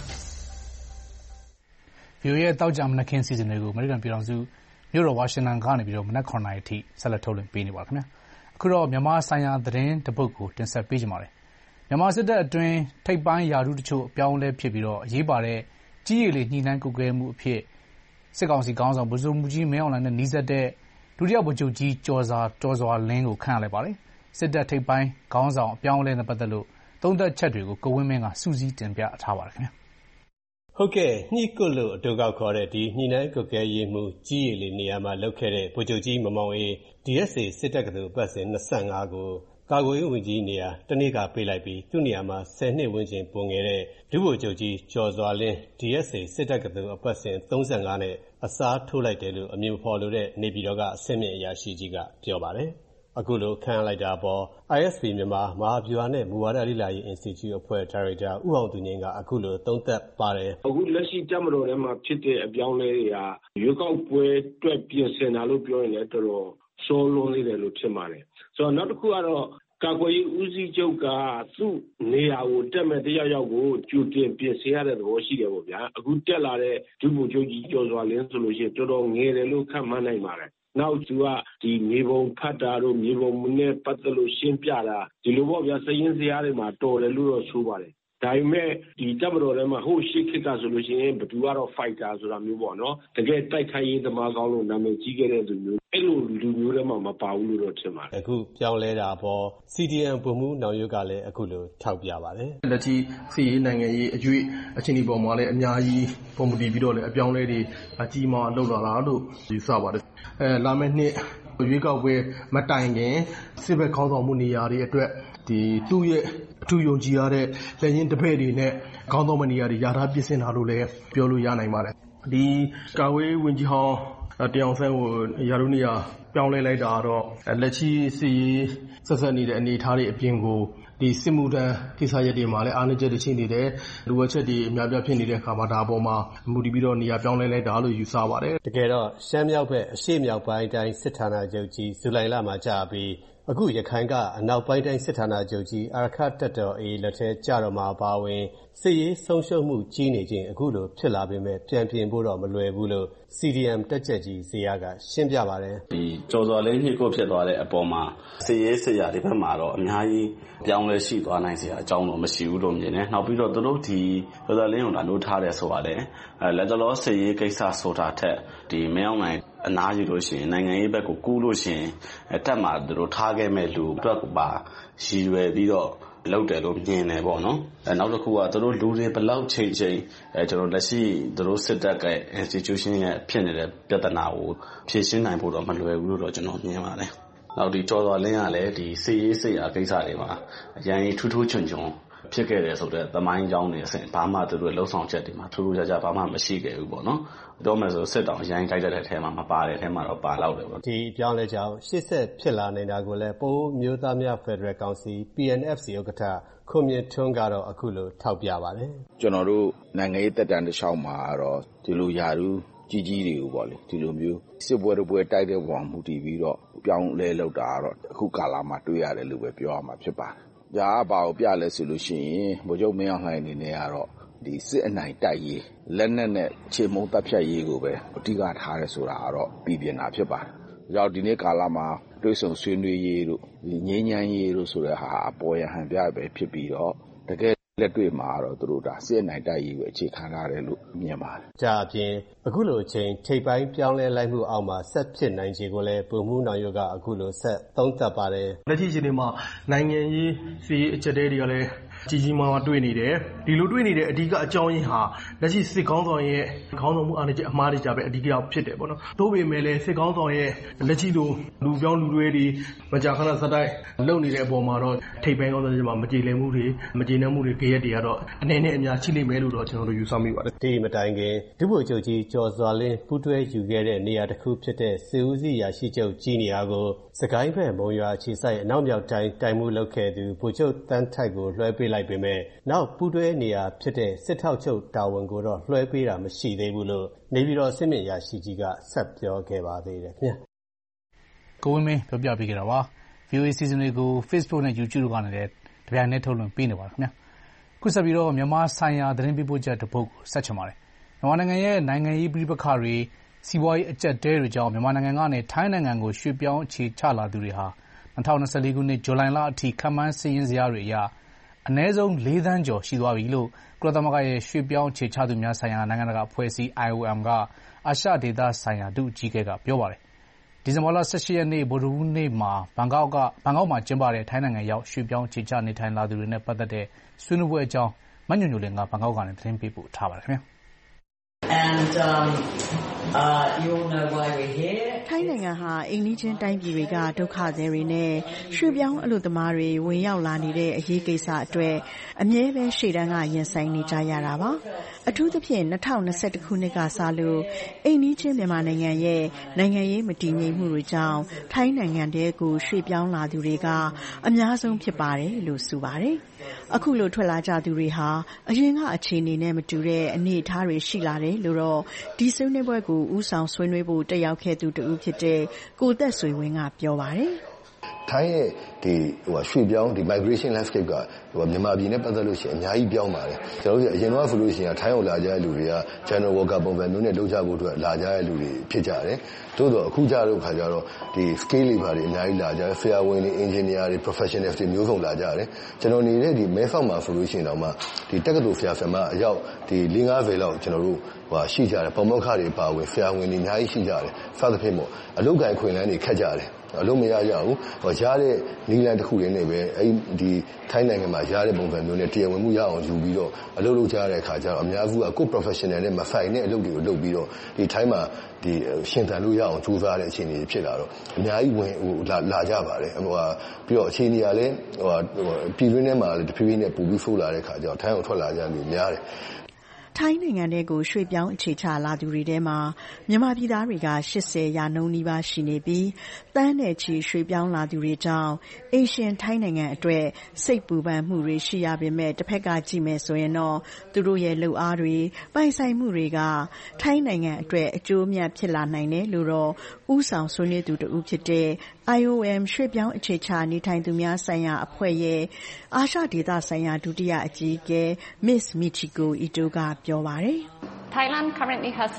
။ VOA ရဲ့တောက်ကြမနက်ခင်းစီစဉ်တွေကိုအမေရိကန်ပြည်ထောင်စုမြို့တော်ဝါရှင်တန်ကနေပြီးတော့မနက်9:00 နာရီအထိဆက်လက်ထုတ်လွှင့်ပေးနေပါခင်ဗျာ။အခုတော့မြန်မာဆိုင်ရာသတင်းတစ်ပုဒ်ကိုတင်ဆက်ပေးချင်ပါတယ်။မြန်မာစစ်တပ်အတွင်းထိပ်ပိုင်းရာထူးတချို့အပြောင်းအလဲဖြစ်ပြီးတော့အရေးပါတဲ့ကြီးရည်လေးညှိနှိုင်းကုတ်ကဲမှုအဖြစ်စစ်ကောင်စီခေါင်းဆောင်ဗိုလ်ချုပ်မှူးကြီးမင်းအောင်လှိုင်နဲ့နှီးစပ်တဲ့ဒုတိယဗိုလ်ချုပ်ကြီးကျော်စွာလင်းကိုခန့်အပ်လိုက်ပါတယ်။စစ်တပ်ထိပ်ပိုင်းခေါင်းဆောင်အပြောင်းအလဲနဲ့ပတ်သက်လို့သုံးသပ်ချက်တွေကိုကိုဝင်းမင်းကစုစည်းတင်ပြထားပါတယ်ခင်ဗျာ။ဟုတ်ကဲ့ညှိကွတ်လို့အတူကောက်ခေါ်တဲ့ဒီညှိနှိုင်းကုတ်ကဲရေးမှုကြီးရည်လေးနေရာမှာလုပ်ခဲ့တဲ့ဗိုလ်ချုပ်ကြီးမောင်မောင်အေး DSA စစ်တပ်ကသူအပတ်စဉ်25ကိုကာကွယ်ရေးဝန်ကြီးနေရာတနေ့ကပေးလိုက်ပြီးသူ့နေရာမှာ10နှစ်ဝန်းကျင်ပုံငယ်တဲ့ဒုဗိုလ်ချုပ်ကြီးကျော်စွာလင်း DSA စစ်တပ်ကသူအပတ်စဉ်35နဲ့အစားထိုးလိုက်တယ်လို့အမည်ဖော်လို့တဲ့နေပြည်တော်ကအဆင့်မြင့်အရာရှိကြီးကပြောပါတယ်။အခုလိုခန့်လိုက်တာပေါ် ISP မြန်မာမဟာဗျူဟာနဲ့မူဝါဒလေ့လာရေး Institute အဖွဲ့ဒါရိုက်တာဦးအောင်သူငြိမ်းကအခုလိုသုံးသပ်ပါတယ်။အခုလက်ရှိတပ်မတော်ထဲမှာဖြစ်တဲ့အပြောင်းလဲတွေကရွေးကောက်ပွဲအတွက်ပြင်ဆင်တာလို့ပြောရင်လည်းတော်တော်စောလွန်းနေတယ်လို့ထင်ပါတယ်။ဆိုတော့နောက်တစ်ခုကတော့ကာကွယ်ရေးဦးစီးချုပ်ကသူ့နေရာကိုတက်မဲ့တယောက်ကိုကြိုတင်ပြင်ဆင်ရတဲ့သဘောရှိတယ်ပေါ့ဗျာ။အခုတက်လာတဲ့ဒုဗိုလ်ချုပ်ကြီးကျော်စွာလင်းဆိုလို့ရှိရင်တော်တော်ငယ်တယ်လို့ခန့်မှန်းနိုင်ပါတယ်။နောက်သူကဒီမြေပုံဖတ်တာတို့မြေပုံနဲ့ပတ်သက်လို့ရှင်းပြတာဒီလိုပေါ့ဗျာစည်ရင်းစရာတွေမှာတော်တယ်လို့တော့ဆိုပါတယ်ဒါပေမဲ့ဒီတပ်မတော်ထဲမှာဟိုရှစ်ခေတ်ကဆိုလို့ရှိရင်ဘယ်သူကတော့ fighter ဆိုတာမျိုးပေါ့နော်တကယ်တိုက်ခိုက်ရေးသမားကောင်းလို့နာမည်ကြီးခဲ့တဲ့သူမျိုးအဲ့လိုလူမျိုးတွေမှာမပါဘူးလို့တော့ထင်ပါတယ်အခုပြောင်းလဲတာပေါ့ CDM ပုံမှုနောင်ရုပ်ကလည်းအခုလိုထောက်ပြပါတယ်လက်ရှိစီရေးနိုင်ငံရေးအကျွေးအချင်းဒီပေါ်မှာလည်းအများကြီးပုံမူတည်ပြီးတော့လည်းအပြောင်းလဲတွေအကြီးမားလှုပ်လာတာလို့ယူဆပါတယ်လာမယ့်နှစ်ရွေးကောက်ပွဲမတိုင်ခင်စစ်ဘက်ခေါင်းဆောင်မှုနေရာတွေအတွက်ဒီသူ့ရဲ့အထူးယုံကြည်ရတဲ့လက်ရင်းတပည့်တွေနဲ့ခေါင်းဆောင်မနေရတွေရထားပြင်ဆင်တာလို့လည်းပြောလို့ရနိုင်ပါတယ်ဒီကာကွယ်ဝင်ကြီးဟောင်းတရားအောင်ဆန်းကိုရာထူးနေရာပြောင်းလဲလိုက်တာတော့လက်ရှိစီဆက်ဆက်နေတဲ့အနေအထားတွေအပြင်ကိုဒီစစ်မှုထမ်းကိစ္စရပ်တွေမှာလည်းအားနည်းချက်တွေရှိနေတယ်လူဝက်ချက်တွေအများပြဖြစ်နေတဲ့အခါမှာဒါအပေါ်မှာမူတည်ပြီးတော့နေရာပြောင်းလဲလိုက်တာလို့ယူဆပါတယ်တကယ်တော့ရှမ်းမြောက်ဘက်အရှေ့မြောက်ပိုင်းတိုင်းစစ်ဌာနချုပ်ကြီးဇူလိုင်လမှာကြာပြီးအခုရခိုင်ကအနောက်ပိုင်းတိုင်းစစ်ဌာနချုပ်ကြီးအာရခတပ်တော် AA လက်ထဲကျတော့မှာပါဝင်စစ်ရေးဆုံးရှုံးမှုကြီးနေခြင်းအခုလိုဖြစ်လာပေမဲ့ပြန်ပြင်ဖို့တော့မလွယ်ဘူးလို့ CDM တက်ချက်ကြီးဇေယျကရှင်းပြပါတယ်ဒီကြော်စော်လေးညှိကိုဖြစ်သွားတဲ့အပေါ်မှာစစ်ရေးစစ်ရာဒီဘက်မှာတော့အများကြီးပြောင်းလဲရှိသွားနိုင်စရာအကြောင်းတော့မရှိဘူးလို့မြင်တယ်နောက်ပြီးတော့သူတို့ဒီကြော်စော်လေးကိုလာလို့ထားတယ်ဆိုတာလေလက်တလောစစ်ရေးကိစ္စဆိုတာထက်ဒီမင်းအောင်နိုင်အနားယူလို့ရှိရင်နိုင်ငံရေးဘက်ကိုကူးလို့ရှိရင်တက်မှာသူတို့ထားခဲ့မဲ့လူအတွက်ပါရည်ရွယ်ပြီးတော့လောက်တယ်လို့မြင်တယ်ပေါ့နော်နောက်တစ်ခုကသူတို့လူတွေဘယ်လောက်ချိန်ကျွန်တော်လက်ရှိသူတို့စစ်တပ်က institution ရဲ့ဖြစ်နေတဲ့ပြဿနာကိုဖြေရှင်းနိုင်ဖို့တော့မလွယ်ဘူးလို့တော့ကျွန်တော်မြင်ပါတယ်နောက်ဒီကြော်စော်လင်းကလည်းဒီစစ်ရေးစစ်ရာကိစ္စတွေမှာအရင်ထူးထူးချွန်ချွန်ဖြစ်ခဲ့တယ်ဆိုတော့သမိုင်းကြောင်းတွေအဆင့်ဘာမှသူတို့လှုပ်ဆောင်ချက်တွေမှာထူးထူးခြားခြားဘာမှမရှိခဲ့ဘူးပေါ့နော်တော့မှဆိုစစ်တောင်အရင်တိုက်တဲ့အထဲမှာမပါတဲ့အထဲမှာတော့ပါလောက်တယ်ပေါ့ဒီပြောင်းလဲကြောင်းရှေ့ဆက်ဖြစ်လာနေတာကိုလည်းပိုးမျိုးသားများဖက်ဒရယ်ကောင်စီ PNFC ဥက္ကဋ္ဌခွန်မြင့်ထွန်းကတော့အခုလိုထောက်ပြပါတယ်ကျွန်တော်တို့နိုင်ငံရေးတက်တန်းတစ်လျှောက်မှာတော့ဒီလိုယာရုကြီးကြီးတွေကိုပေါ့လေဒီလိုမျိုးစစ်ပွဲတစ်ပွဲတိုက်တဲ့ပုံမှုတည်ပြီးတော့ပြောင်းလဲလောက်တာကတော့အခုကာလမှာတွေ့ရတယ်လို့ပဲပြောရမှာဖြစ်ပါတယ်ဒါကဘာကိုပြလဲဆိုလို့ရှိရင်ဗိုလ်ချုပ်မင်းအောင်လှိုင်အနေနဲ့ကတော့ဒီစစ်အနိုင်တိုက်ရေးလက်နက်နဲ့ခြေမုံတပ်ဖြတ်ရေးကိုပဲအဓိကထားရဲဆိုတာကတော့ပြည်ပြင်းတာဖြစ်ပါတယ်။ကြောင့်ဒီနေ့ကာလမှာတွဲဆုံဆွေးနွေးရေးတို့ငြိမ်းချမ်းရေးတို့ဆိုတဲ့ဟာအပေါ်ရဟန်ပြပဲဖြစ်ပြီးတော့တကယ်လက်တွေ့မှာတော့သူတို့ဒါစစ်အနိုင်တိုက်ရေးကိုအခြေခံရတယ်လို့မြင်ပါတယ်။ဒါအပြင်အခုလိုအချိန်ထိပ်ပိုင်းပြောင်းလဲလိုက်မှုအောက်မှာဆက်ဖြစ်နိုင်ခြေကိုလည်းပုံမှုနောင်ရုပ်ကအခုလိုဆက်သုံးသပ်ပါတယ်။လက်ရှိအချိန်ဒီမှာနိုင်ငံရေးစီးအချက်တွေကလည်းကြီးကြီးမားမားတွေ့နေတယ်ဒီလိုတွေ့နေတဲ့အဓိကအကြောင်းရင်းဟာလက်ရှိစစ်ကောင်းဆောင်ရဲ့ခေါင်းဆောင်မှုအားနည်းချက်အမှားတွေကြပဲအဓိကဖြစ်တယ်ပေါ့နော်။သို့ပေမဲ့လည်းစစ်ကောင်းဆောင်ရဲ့လက်ရှိလိုလူပြောင်းလူတွေမကြာခဏစတိုက်လုပ်နေတဲ့အပေါ်မှာတော့ထိပ်ပိုင်းကောင်းဆောင်တွေမှာမကြေလည်မှုတွေမကြေနပ်မှုတွေကြရက်တွေကတော့အနေနဲ့အများရှိလိမ့်မယ်လို့တော့ကျွန်တော်တို့ယူဆမိပါတယ်ဒီမတိုင်ခင်ဒုဗိုလ်ချုပ်ကြီးကျော်စွာလင်းပူးတွဲယူခဲ့တဲ့နေရာတစ်ခုဖြစ်တဲ့စစ်ဦးစီးရာရှိချုပ်ကြီးနေရာကိုစကိုင်းဘက်မုံရွာခြေဆိုင်အနောက်မြောက်တိုင်းတိုင်မှုလုပ်ခဲ့သူဗိုလ်ချုပ်တန်းထိုက်ကိုလွှဲပေးလိုက်ပေမဲ့နောက်ပူးတွဲနေရာဖြစ်တဲ့စစ်ထောက်ချုပ်တာဝန်ကိုတော့လွှဲပေးတာမရှိသေးဘူးလို့နေပြည်တော်စစ်မြင့်ရာရှိကြီးကဆက်ပြောခဲ့ပါသေးတယ်ခင်ဗျာကိုဝင်းမင်းပြောပြပေးခဲ့တာပါ VOA စီစဉ်တွေကို Facebook နဲ့ YouTube တို့ကနေလည်းတပြိုင်နက်ထုတ်လွှင့်ပေးနေပါတယ်ခင်ဗျာခုဆက်ပြီးတော့မြန်မာဆိုင်ရာသတင်းပေးပို့ချက်တစ်ပုဒ်ကိုဆက်ချင်ပါတယ်မြန်မာနိုင်ငံရဲ့နိုင်ငံရေးပြည်ပခါတွေစီးပွားရေးအကျပ်တဲတွေကြောင့်မြန်မာနိုင်ငံကနေထိုင်းနိုင်ငံကိုရွှေ့ပြောင်းအခြေချလာသူတွေဟာ2024ခုနှစ်ဇူလိုင်လအထိခန့်မှန်းစာရင်းဇယားတွေအရအနည်းဆုံး4သန်းကျော်ရှိသွားပြီလို့ကုလသမဂ္ဂရဲ့ရွှေ့ပြောင်းအခြေချသူများဆိုင်ရာနိုင်ငံတကာအဖွဲ့အစည်း IOM ကအာရှဒေသဆိုင်ရာဒုအကြီးအကဲကပြောပါတယ်ဒီဇင်ဘာလ18ရက်နေ့ဗုဒ္ဓဟူးနေ့မှာဘန်ကောက်မှာကျင်းပတဲ့ထိုင်းနိုင်ငံရောက်ရွှေ့ပြောင်းအခြေချနေထိုင်လာသူတွေနဲ့ပတ်သက်တဲ့ဆွေးနွေးပွဲအကြောင်းမညွန့်ညိုလင်းကဘန်ကောက်ကနေသတင်းပေးပို့ထားပါတယ်ခင်ဗျာထိုင်းနိုင်ငံဟာအိမ်နီးချင်းတိုင်းပြည်တွေကဒုက္ခသည်တွေနဲ့ရွှေ့ပြောင်းအလုပ်သမားတွေဝင်ရောက်လာနေတဲ့အရေးကိစ္စအတွက်အမြဲပဲရှေ့တန်းကရင်ဆိုင်နေကြရတာပါ။အထူးသဖြင့်2021ခုနှစ်ကစလို့အိမ်နီးချင်းမြန်မာနိုင်ငံရဲ့နိုင်ငံရေးမတည်ငြိမ်မှုတွေကြောင့်ထိုင်းနိုင်ငံတဲကိုရွှေ့ပြောင်းလာသူတွေကအများဆုံးဖြစ်ပါတယ်လို့ဆိုပါတယ်။အခုလိုထွက်လာကြသူတွေဟာအရင်ကအခြေအနေနဲ့မတူတဲ့အနေအထားတွေရှိလာတယ်လို့တော့ဒီဆွေးနွေးပွဲကိုဦးဆောင်ဆွေးနွေးဖို့တက်ရောက်ခဲ့သူတဦးဖြစ်တဲ့ကိုသက်ဆွေဝင်းကပြောပါတယ်ထိုင်းရဲ့ဒီရွှေ့ပြောင်းဒီ migration landscape ကမြန်မာပြည်နဲ့ပတ်သက်လို့ရှိရင်အများကြီးပြောင်းပါတယ်ကျွန်တော်တို့အရင်တော့ဆိုလို့ရှိရင်ထိုင်းကိုလာကြတဲ့လူတွေက general worker ပုံစံမျိုးနဲ့လုပ်ကြဖို့အတွက်လာကြတဲ့လူတွေဖြစ်ကြတယ်တိုးတော့အခုကြတော့ခါကြတော့ဒီ scale labor တွေအများကြီးလာကြတယ် fair win တွေ engineer တွေ professionals တွေမျိုးစုံလာကြတယ်ကျွန်တော်နေတဲ့ဒီမဲဆောက်မှာဆိုလို့ရှိရင်တော့မှဒီတက္ကသိုလ် fair ဆံမအရောက်ဒီ4-5လောက်ကျွန်တော်တို့ရှိကြတယ်ပုံမောက်ခတွေပါဝင် fair win တွေအများကြီးရှိကြတယ်စသဖြင့်ပေါ့အလုပ်ကိုင်ခွင့်လန်းတွေခက်ကြတယ်အလုံးမရကြဘူးရတဲ့နီလန်တစ်ခုလေးနဲ့ပဲအဲဒီထိုင်းနိုင်ငံမှာရတဲ့ပုံစံမျိုးနဲ့တရားဝင်မှုရအောင်ယူပြီးတော့အလုပ်လုပ်ကြတဲ့အခါကျတော့အများစုကကိုယ် professional နဲ့မဆိုင်တဲ့အလုပ်တွေကိုလုပ်ပြီးတော့ဒီထိုင်းမှာဒီရှင်သန်လို့ရအောင်ကြိုးစားတဲ့အခြေအနေဖြစ်လာတော့အများကြီးဝင်လာကြပါတယ်ပြီးတော့အခြေအနေကလည်းပြည်တွင်းထဲမှာလည်းတဖြည်းဖြည်းနဲ့ပိုပြီးဆိုးလာတဲ့အခါကျတော့ထိုင်းကိုထွက်လာကြလူများတယ်ထိုင်းနိုင်ငံထဲကိုရွှေ့ပြောင်းအခြေချလာသူတွေထဲမှာမြန်မာပြည်သားတွေက80%နီးပါးရှိနေပြီးသန်းနဲ့ချီရွှေ့ပြောင်းလာသူတွေကြောင့်အိမ်ရှင်ထိုင်းနိုင်ငံအတွက်စိတ်ပူပန်မှုတွေရှိရပေမဲ့တစ်ဖက်ကကြည့်မယ်ဆိုရင်တော့သူတို့ရဲ့လုပ်အားတွေပိုင်ဆိုင်မှုတွေကထိုင်းနိုင်ငံအတွက်အကျိုးအမြတ်ဖြစ်လာနိုင်တယ်လို့တော့ဦးဆောင်ဆွေးနွေးသူတဦးဖြစ်တဲ့ IOM ရွှေ့ပြောင်းအခြေချနေထိုင်သူများဆိုင်ရာအဖွဲ့ရဲ့အာရှဒေသဆိုင်ရာဒုတိယအကြီးအကဲ Miss Michiko Ito ကပြောပါတယ်။ Thailand currently has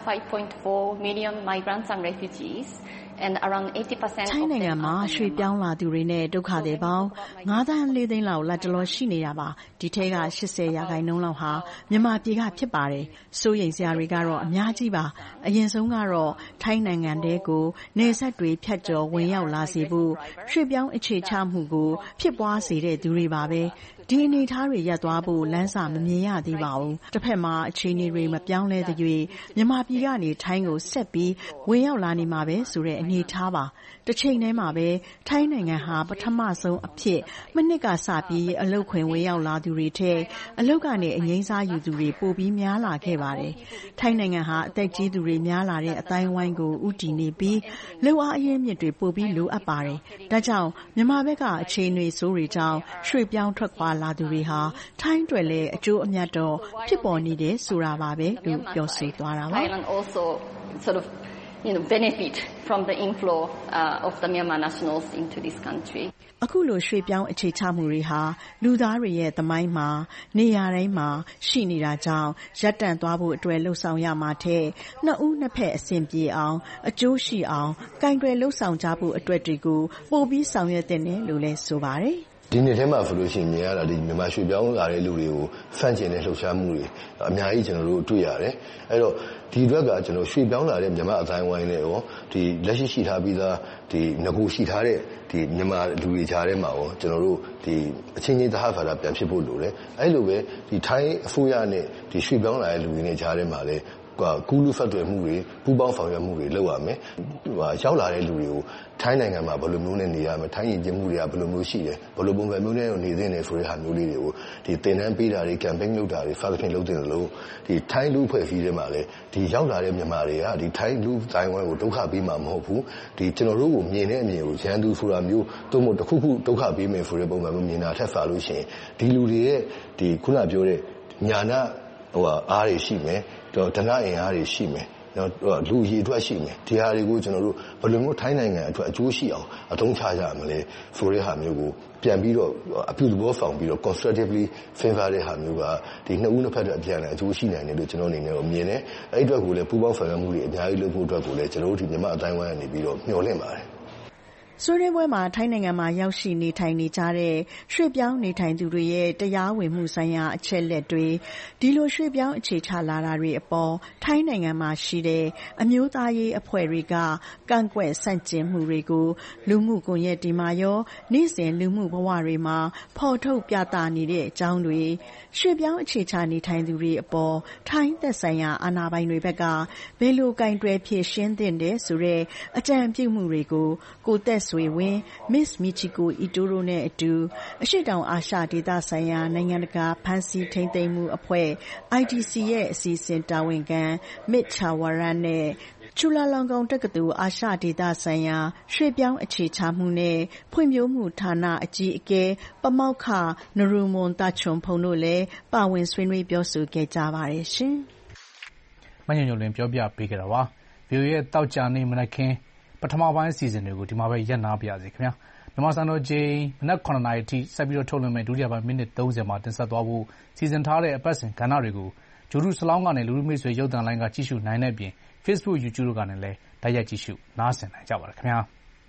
5.4 million migrants and refugees and around 80% ထိုင်းနိုင်ငံမှာရွှေ့ပြောင်းလာသူတွေနဲ့ဒုက္ခသည်ပေါင်း9.4 သိန်းလောက်လက်တလောရှိနေတာပါဒီထဲက80%လောက်ဟာမြန်မာပြည်ကဖြစ်ပါတယ်စိုးရိမ်စရာတွေကတော့အများကြီးပါအရင်ဆုံးကတော့ထိုင်းနိုင်ငံတဲကိုနေဆက်တွေဖြတ်ကျော်ဝင်ရောက်လာစေဖို့ရွှေ့ပြောင်းအခြေချမှုကိုဖြစ်ပွားစေတဲ့သူတွေပါပဲဒီအနေထားတွေရပ်သွားဖို့လမ်းစာမမြင်ရသေးပါဘူးတစ်ဖက်မှာအခြေအနေတွေမပြောင်းလဲသေး၍မြန်မာပြည်ကနေထိုင်းကိုဆက်ပြီးဝင်ရောက်လာနေမှာပဲဆိုတဲ့အနေထားပါတစ်ချိန်တည်းမှာပဲထိုင်းနိုင်ငံဟာပထမဆုံးအဖြစ်မနှစ်ကစပြီးအလုပ်ခွင်ဝင်ရောက်လာသူတွေထက်အလုပ်ကနေအငိမ့်စားယူသူတွေပိုပြီးများလာခဲ့ပါတယ်ထိုင်းနိုင်ငံဟာအသက်ကြီးသူတွေများလာတဲ့အတိုင်းဝိုင်းကိုဥတည်နေပြီးလုပ်အားအရင်းမြစ်တွေပိုပြီးလိုအပ်ပါတယ်ဒါကြောင့်မြန်မာဘက်ကအခြေအနေဆိုးတွေကြောင့်ရွှေ့ပြောင်းထွက်ခွာလာသူတွေဟာထိုင်းတွေလည်းအကျိုးအမြတ်တော့ဖြစ်ပေါ်နေတယ်ဆိုတာပါပဲလို့ပြောဆိုသွားတာပါ Thailand also sort of benefit from the inflow of the Myanmar nationals into this country အခုလိုရွှေ့ပြောင်းအခြေချမှုတွေဟာလူသားတွေရဲ့သမိုင်းမှာနေရာတိုင်းမှာရှိနေတာကြောင့်ရပ်တန့်သွားဖို့အတွက်လှုံ့ဆော်ရမှာတဲ့နှစ်ဦးနှစ်ဖက်အဆင်ပြေအောင်အကျိုးရှိအောင်ကင်တွယ်လှုံ့ဆော်ကြဖို့အတွက်တွေကိုပို့ပြီးဆောင်ရွက်တဲ့နယ်လို့လည်းဆိုပါတယ်ဒီနေ့ထဲမှာဆိုလို့ရှိရင်မြင်ရတာဒီမြန်မာရွှေ့ပြောင်းလာတဲ့လူတွေကိုဖန်ကျင်တဲ့လှုပ်ရှားမှုတွေအများကြီးကျွန်တော်တို့တွေ့ရတယ်အဲ့တော့ဒီအတွက်ကကျွန်တော်ရွှေ့ပြောင်းလာတဲ့မြန်မာအတိုင်းဝိုင်းနဲ့ရောဒီလက်ရှိရှိထားပြီးသားဒီငကိုရှိထားတဲ့ဒီမြန်မာလူတွေကြားထဲမှာရောကျွန်တော်တို့ဒီအချင်းချင်းသဟဇာတပြန်ဖြစ်ဖို့လိုတယ်အဲ့လိုပဲဒီထိုင်းအစိုးရနဲ့ဒီရွှေ့ပြောင်းလာတဲ့လူတွေနဲ့ကြားထဲမှာလည်းကူးလူဆက်သွယ်မှုတွေပူးပေါင်းဆောင်ရွက်မှုတွေလုပ်ရမယ်ရောက်လာတဲ့လူတွေကိုထိုင်းနိုင်ငံမှာဘယ်လိုမျိုးနဲ့နေရမလဲထိုင်းရင်ကျမှုတွေကဘယ်လိုမျိုးရှိတယ်ဘယ်လိုပုံစံမျိုးနဲ့နေသင့်တယ်ဆိုတဲ့ဟာမျိုးလေးတွေကိုဒီသင်တန်းပေးတာတွေ campaign လုပ်တာတွေစသဖြင့်လုပ်တင်လို့ဒီထိုင်းလူဖွဲ့စည်းထဲမှာလည်းဒီရောက်လာတဲ့မြန်မာတွေကဒီထိုင်းလူတိုင်းဝိုင်းကိုဒုက္ခပေးမှာမဟုတ်ဘူးဒီကျွန်တော်တို့ကိုမြင်တဲ့အမြင်ကိုရန်သူဆိုတာမျိုးသို့မဟုတ်တစ်ခုခုဒုက္ခပေးမယ်ဆိုတဲ့ပုံစံမျိုးမြင်တာထက်စားလို့ရှိရင်ဒီလူတွေရဲ့ဒီခုနပြောတဲ့ညာနာအားတွေရှိမယ်တော့ဓနအင်အားတွေရှိမယ်နော်လူရည်အတွက်ရှိမယ်ဒီဟာတွေကိုကျွန်တော်တို့ဘယ်လိုမျိုးထိုင်းနိုင်ငံအတွက်အကျိုးရှိအောင်အသုံးချကြမလဲဆိုတဲ့ဟာမျိုးကိုပြန်ပြီးတော့အပြုသဘောဆောင်ပြီးတော့ constructively favor တဲ့ဟာမျိုးကဒီနှစ်ဦးနှစ်ဖက်အတွက်အပြန်အလှန်အကျိုးရှိနိုင်တယ်လို့ကျွန်တော်အနေနဲ့မြင်တယ်အဲ့အတွက်ကိုလည်းပူးပေါင်းဆောင်ရွက်မှုတွေအများကြီးလုပ်ဖို့အတွက်ကိုလည်းကျွန်တော်တို့ဒီမြန်မာအတိုင်းဝိုင်းကနေပြီးတော့မျှော်လင့်ပါတယ်ဆွေးနွေးပွဲမှာထိုင်းနိုင်ငံမှာရောက်ရှိနေထိုင်နေကြတဲ့ရွှေ့ပြောင်းနေထိုင်သူတွေရဲ့တရားဝင်မှုဆိုင်ရာအချက်လက်တွေဒီလိုရွှေ့ပြောင်းအခြေချလာတာတွေအပေါ်ထိုင်းနိုင်ငံမှာရှိတဲ့အမျိုးသားရေးအဖွဲ့တွေကကန့်ကွက်ဆန့်ကျင်မှုတွေကိုလူမှုကွန်ရက်တွေမှာရောနေ့စဉ်လူမှုဘဝတွေမှာဖော်ထုတ်ပြသနေတဲ့အကြောင်းတွေရွှေ့ပြောင်းအခြေချနေထိုင်သူတွေအပေါ်ထိုင်းသက်ဆိုင်ရာအာဏာပိုင်တွေဘက်ကဘယ်လိုကင်တွယ်ဖြေရှင်းသင့်တယ်ဆိုတဲ့အကြံပြုမှုတွေကိုကိုသက်ဆွေဝင်း Miss Michiko Ito တို့နဲ့အတူအရှေ့တောင်အာရှဒေသဆိုင်ရာနိုင်ငံတကာဖမ်းဆီးထိန်းသိမ်းမှုအဖွဲ့ ITC ရဲ့အစီအစဉ်တာဝန်ခံ Mit Chawaran နဲ့ချူလာလောင်ကောင်တက္ကသိုလ်အာရှဒေသဆိုင်ရာရွှေ့ပြောင်းအခြေချမှုနဲ့ဖွံ့ဖြိုးမှုဌာနအကြီးအကဲပမောက္ခနရူမွန်တာချွန်ဖုံတို့လည်းပါဝင်ဆွေးနွေးပြောဆိုခဲ့ကြပါတယ်ရှင်။မညွန့်ညွန့်လင်းပြောပြပေးခဲ့တာပါ။ VOA ရဲ့တောက်ကြနေမနက်ခင်းပထမပိုင်းအစီအစဉ်တွေကိုဒီမှာပဲရပ်နားပြရစီခင်ဗျာမြန်မာစံတော်ချိန်မနက်9:00 နာရီအထိဆက်ပြီးတော့ထုတ်လွှင့်မယ်ဒုတိယပိုင်းမိနစ်30မှာတင်ဆက်သွားဖို့စီစဉ်ထားတဲ့အပတ်စဉ်ကဏ္ဍတွေကိုဂျိုရုစလောင်းကနေလူလူမိတ်ဆွေရုပ်သံလိုင်းကကြည့်ရှုနိုင်တဲ့အပြင် Facebook YouTube တို့ကနေလည်းတိုက်ရိုက်ကြည့်ရှုနားဆင်နိုင်ကြပါတယ်ခင်ဗျာ